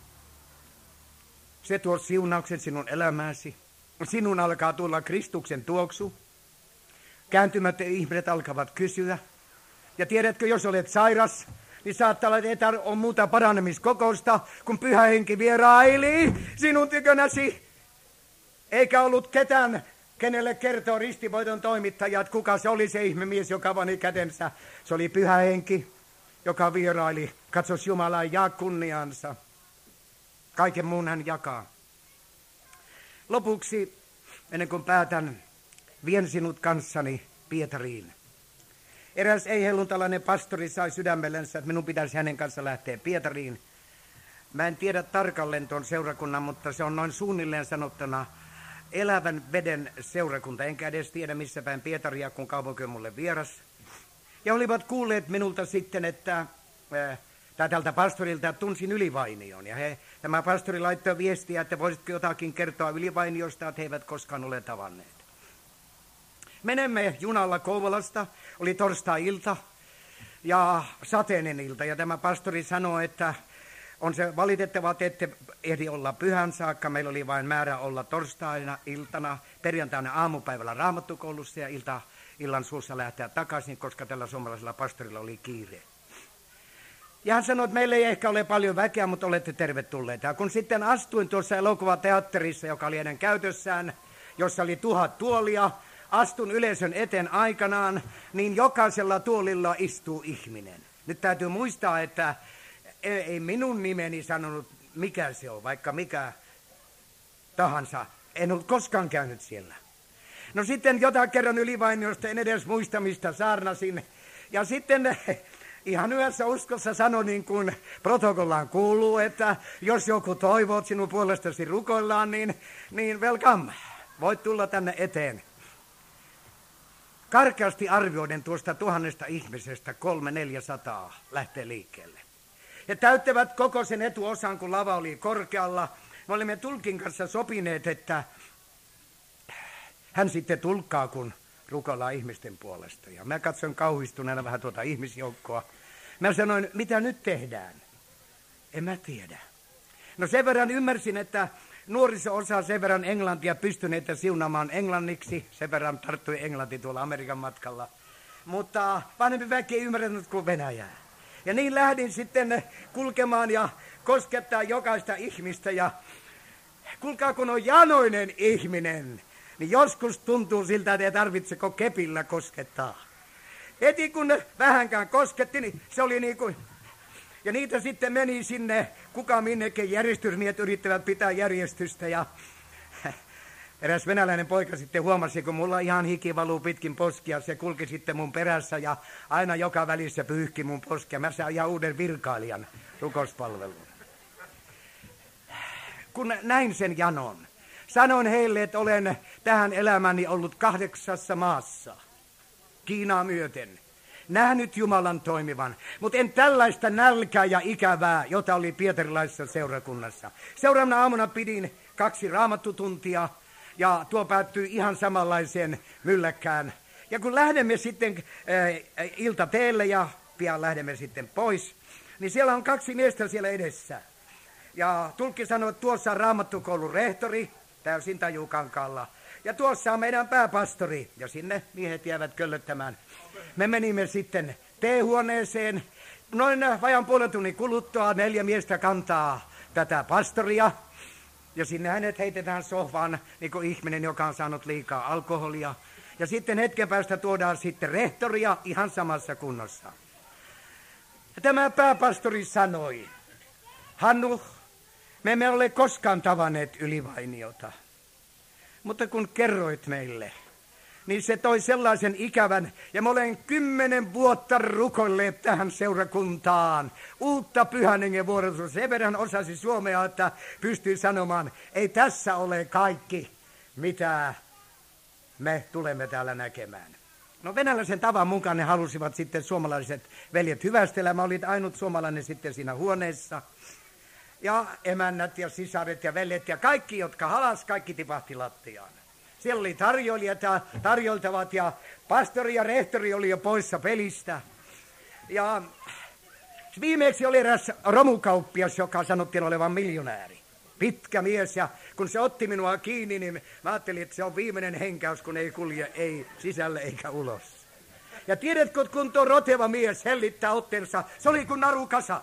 Se tuo siunauksen sinun elämääsi. Sinun alkaa tulla Kristuksen tuoksu. Kääntymättä ihmiset alkavat kysyä. Ja tiedätkö, jos olet sairas, niin saattaa olla, että ei ole muuta paranemiskokousta, kun Pyhä Henki vieraili sinun tykönäsi. Eikä ollut ketään, kenelle kertoo ristivoiton toimittajat, kuka se oli se ihmemies, joka vani kätensä. Se oli Pyhä Henki, joka vieraili. Katsos, Jumala jaa kunniansa. Kaiken muun hän jakaa. Lopuksi, ennen kuin päätän, vien sinut kanssani Pietariin. Eräs ei-helluntalainen pastori sai sydämellensä, että minun pitäisi hänen kanssa lähteä Pietariin. Mä en tiedä tarkalleen tuon seurakunnan, mutta se on noin suunnilleen sanottuna elävän veden seurakunta. Enkä edes tiedä missä päin Pietaria, kun kaupunki on mulle vieras. Ja olivat kuulleet minulta sitten, että tältä pastorilta tunsin Ylivainion. Ja tämä pastori laittoi viestiä, että voisitko jotakin kertoa Ylivainiosta, että he eivät koskaan ole tavanneet. Menemme junalla Kouvolasta, oli torstai-ilta ja sateinen ilta. Ja tämä pastori sanoi, että on se valitettava, että ette ehdi olla pyhän saakka. Meillä oli vain määrä olla torstaina iltana, perjantaina aamupäivällä raamattukoulussa ja illan suussa lähteä takaisin, koska tällä suomalaisella pastorilla oli kiire. Ja hän sanoi, että meillä ei ehkä ole paljon väkeä, mutta olette tervetulleita. Ja kun sitten astuin tuossa elokuvateatterissa, joka oli heidän käytössään, jossa oli 1000 tuolia, astun yleisön eteen aikanaan, niin jokaisella tuolilla istuu ihminen. Nyt täytyy muistaa, että ei minun nimeni sanonut, mikä se on, vaikka mikä tahansa. En ollut koskaan käynyt siellä. No sitten jotain kerran Ylivainiosta, en edes muista, mistä saarnasin. Ja sitten ihan yhdessä uskossa sanoi, niin kuin protokollaan kuuluu, että jos joku toivoo, että sinun puolestasi rukoillaan, niin welcome. Voit tulla tänne eteen. Karkeasti arvioiden tuosta 1000 ihmisestä 300-400 lähtee liikkeelle. He täyttävät koko sen etuosan, kun lava oli korkealla. Me olimme tulkin kanssa sopineet, että hän sitten tulkkaa, kun rukoillaan ihmisten puolesta. Ja mä katson kauhistuneena vähän tuota ihmisjoukkoa. Mä sanoin, mitä nyt tehdään? En mä tiedä. No sen verran ymmärsin, että nuoriso osaa sen verran englantia pystyneet siunaamaan englanniksi. Sen verran tarttui englanti tuolla Amerikan matkalla. Mutta vanhempi väki ei ymmärtänyt kuin venäjää. Ja niin lähdin sitten kulkemaan ja koskettaa jokaista ihmistä. Ja kuulkaa, kun on janoinen ihminen, niin joskus tuntuu siltä, että ei tarvitseko kepillä koskettaa. Heti kun vähänkään kosketti, niin se oli niin kuin... Ja niitä sitten meni sinne, kuka minnekin järjestysmiehet yrittävät pitää järjestystä. Ja eräs venäläinen poika sitten huomasi, kun mulla ihan hiki valuu pitkin poskia, se kulki sitten mun perässä ja aina joka välissä pyyhki mun poskia. Mä sain ihan uuden virkailijan rukouspalveluun. Kun näin sen janon, sanoin heille, että olen tähän elämäni ollut 8 maassa, Kiinaa myöten. Nähnyt Jumalan toimivan, mutta en tällaista nälkää ja ikävää, jota oli pietarilaisessa seurakunnassa. Seuraavana aamuna pidin 2 raamattutuntia ja tuo päättyi ihan samanlaiseen mylläkkään. Ja kun lähdemme sitten iltateelle ja pian lähdemme sitten pois, niin siellä on 2 miestä siellä edessä. Ja tulkki sanoi, että tuossa on raamattukoulun rehtori, täysin tajukankaalla. Ja tuossa on meidän pääpastori, ja sinne miehet jäävät köllöttämään. Me menimme sitten teehuoneeseen. Noin vajan puolen tunnin kuluttua 4 miestä kantaa tätä pastoria. Ja sinne hänet heitetään sohvaan, niin kuin ihminen, joka on saanut liikaa alkoholia. Ja sitten hetken päästä tuodaan sitten rehtoria ihan samassa kunnossa. Ja tämä pääpastori sanoi, Hannu, me emme ole koskaan tavanneet Ylivainiota. Mutta kun kerroit meille, niin se toi sellaisen ikävän, ja mä olen 10 vuotta rukoilleet tähän seurakuntaan. Uutta Pyhän Hengen vuorotusta. Sen verran osasi suomea, että pystyy sanomaan, ei tässä ole kaikki, mitä me tulemme täällä näkemään. No venäläisen tavan mukaan ne halusivat sitten suomalaiset veljet hyvästellä. Mä olin ainut suomalainen sitten siinä huoneessa. Ja emännät ja sisaret ja veljet ja kaikki, jotka halas, kaikki tipahti lattiaan. Siellä oli tarjoilijat ja tarjoltavat ja pastori ja rehtori oli jo poissa pelistä. Ja viimeksi oli eräs romukauppias, joka sanottiin olevan miljonääri. Pitkä mies, ja kun se otti minua kiinni, niin mä ajattelin, että se on viimeinen henkäys, kun ei kulje ei sisälle eikä ulos. Ja tiedätkö, kun tuo roteva mies hellittää otteensa, se oli kuin narukasa.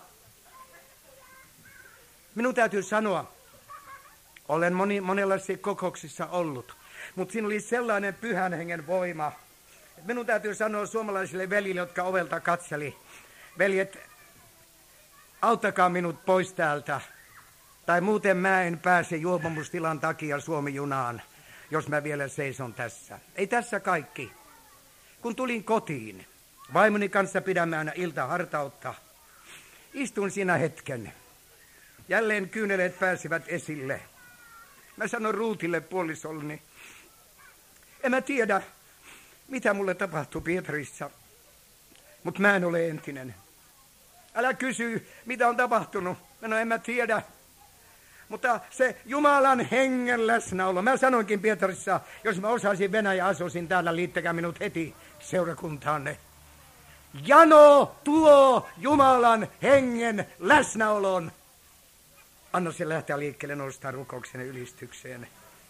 Minun täytyy sanoa, olen monenlaisissa kokouksissa ollut, mutta siinä oli sellainen Pyhän Hengen voima. Minun täytyy sanoa suomalaisille veljille, jotka ovelta katseli, veljet, auttakaa minut pois täältä, tai muuten mä en pääse juopumustilan takia Suomi-junaan, jos mä vielä seison tässä. Ei tässä kaikki. Kun tulin kotiin, vaimoni kanssa pidämme aina iltahartautta, istun siinä hetken. Jälleen kyyneleet pääsivät esille. Mä sanon Ruutille puolisolleni, en mä tiedä, mitä mulle tapahtui Pietarissa, mutta mä en ole entinen. Älä kysy, mitä on tapahtunut. No en mä tiedä. Mutta se Jumalan hengen läsnäolo. Mä sanoinkin Pietarissa, jos mä osaisin venäjä, asuisin täällä, liittäkää minut heti seurakuntaanne. Jano tuo Jumalan hengen läsnäolon. Anna se lähteä liikkeelle, nostaa rukouksen ylistykseen.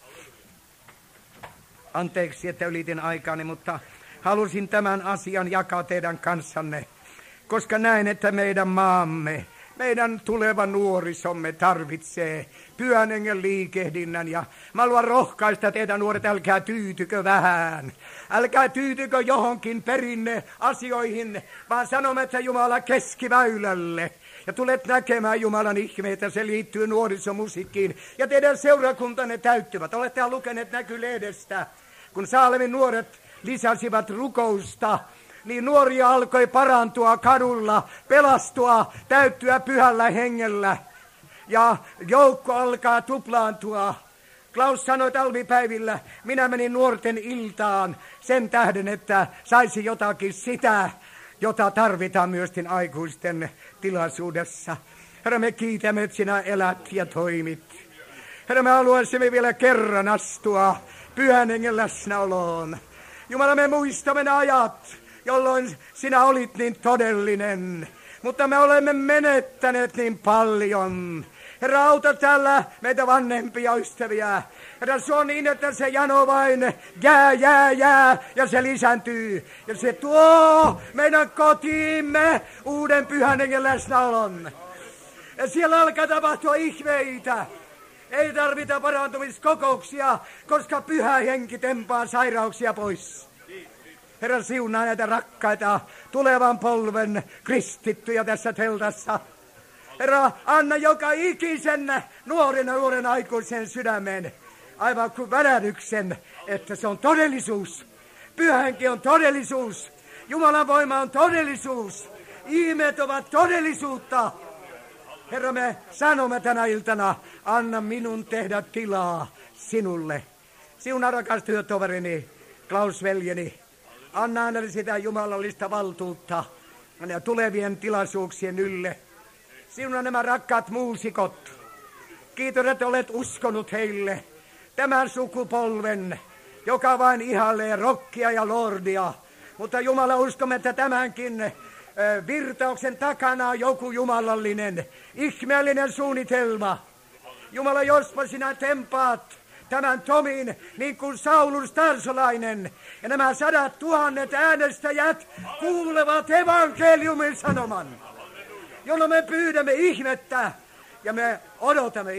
Anteeksi, että ylitin aikaani, mutta halusin tämän asian jakaa teidän kanssanne, koska näen, että meidän maamme, meidän tuleva nuorisomme tarvitsee Pyhän Hengen liikehdinnän. Ja mä haluan rohkaista teitä nuoret, älkää tyytykö vähän. Älkää tyytykö johonkin perinneasioihin, vaan sanomme, että Jumala keskiväylälle. Ja tulet näkemään Jumalan ihmeitä, se liittyy nuorisomusiikkiin. Ja teidän seurakuntanne täyttyvät. Olette lukeneet näkylehdestä, kun Saalemin nuoret lisäsivät rukousta, niin nuoria alkoi parantua kadulla, pelastua, täyttyä Pyhällä Hengellä. Ja joukko alkaa tuplaantua. Klaus sanoi talvipäivillä, minä menin nuorten iltaan sen tähden, että saisi jotakin sitä, jota tarvitaan myöskin aikuisten tilaisuudessa. Herra, me kiitämme, että sinä elät ja toimit. Herra, me haluaisimme vielä kerran astua Pyhän Hengen läsnäoloon. Jumala, me muistamme ne ajat, jolloin sinä olit niin todellinen, mutta me olemme menettäneet niin paljon. Herra, auta täällä meitä vanhempia ystäviä. Herra, se on niin, että se jano vain jää ja se lisääntyy. Ja se tuo meidän kotiimme uuden Pyhän Hengen läsnäolon. Ja siellä alkaa tapahtua ihmeitä. Ei tarvita parantumiskokouksia, koska Pyhä Henki tempaa sairauksia pois. Herra, siunaa näitä rakkaita tulevan polven kristittyjä tässä teltassa. Herra, anna joka ikisen nuoren aikuisen sydämen aivan kuin välähdyksen, että se on todellisuus. Pyhä Henki on todellisuus. Jumalan voima on todellisuus. Ihmeet ovat todellisuutta. Herra, me sanomme tänä iltana, anna minun tehdä tilaa sinulle. Siunaa rakas työtoverini, Klaus veljeni. Anna hänelle sitä jumalallista valtuutta ja tulevien tilaisuuksien ylle. Siunaa nämä rakkaat muusikot. Kiitos, että olet uskonut heille. Tämän sukupolven, joka vain ihailee rockia ja lordia. Mutta Jumala, uskomme, että tämänkin virtauksen takana on joku jumalallinen, ihmeellinen suunnitelma. Jumala, jospa sinä tempaat tämän Tomin niin kuin Saulus Tarsolainen. Ja nämä 100 000 äänestäjät kuulevat evankeliumin sanoman, jolloin me pyydämme ihmettä ja me odotamme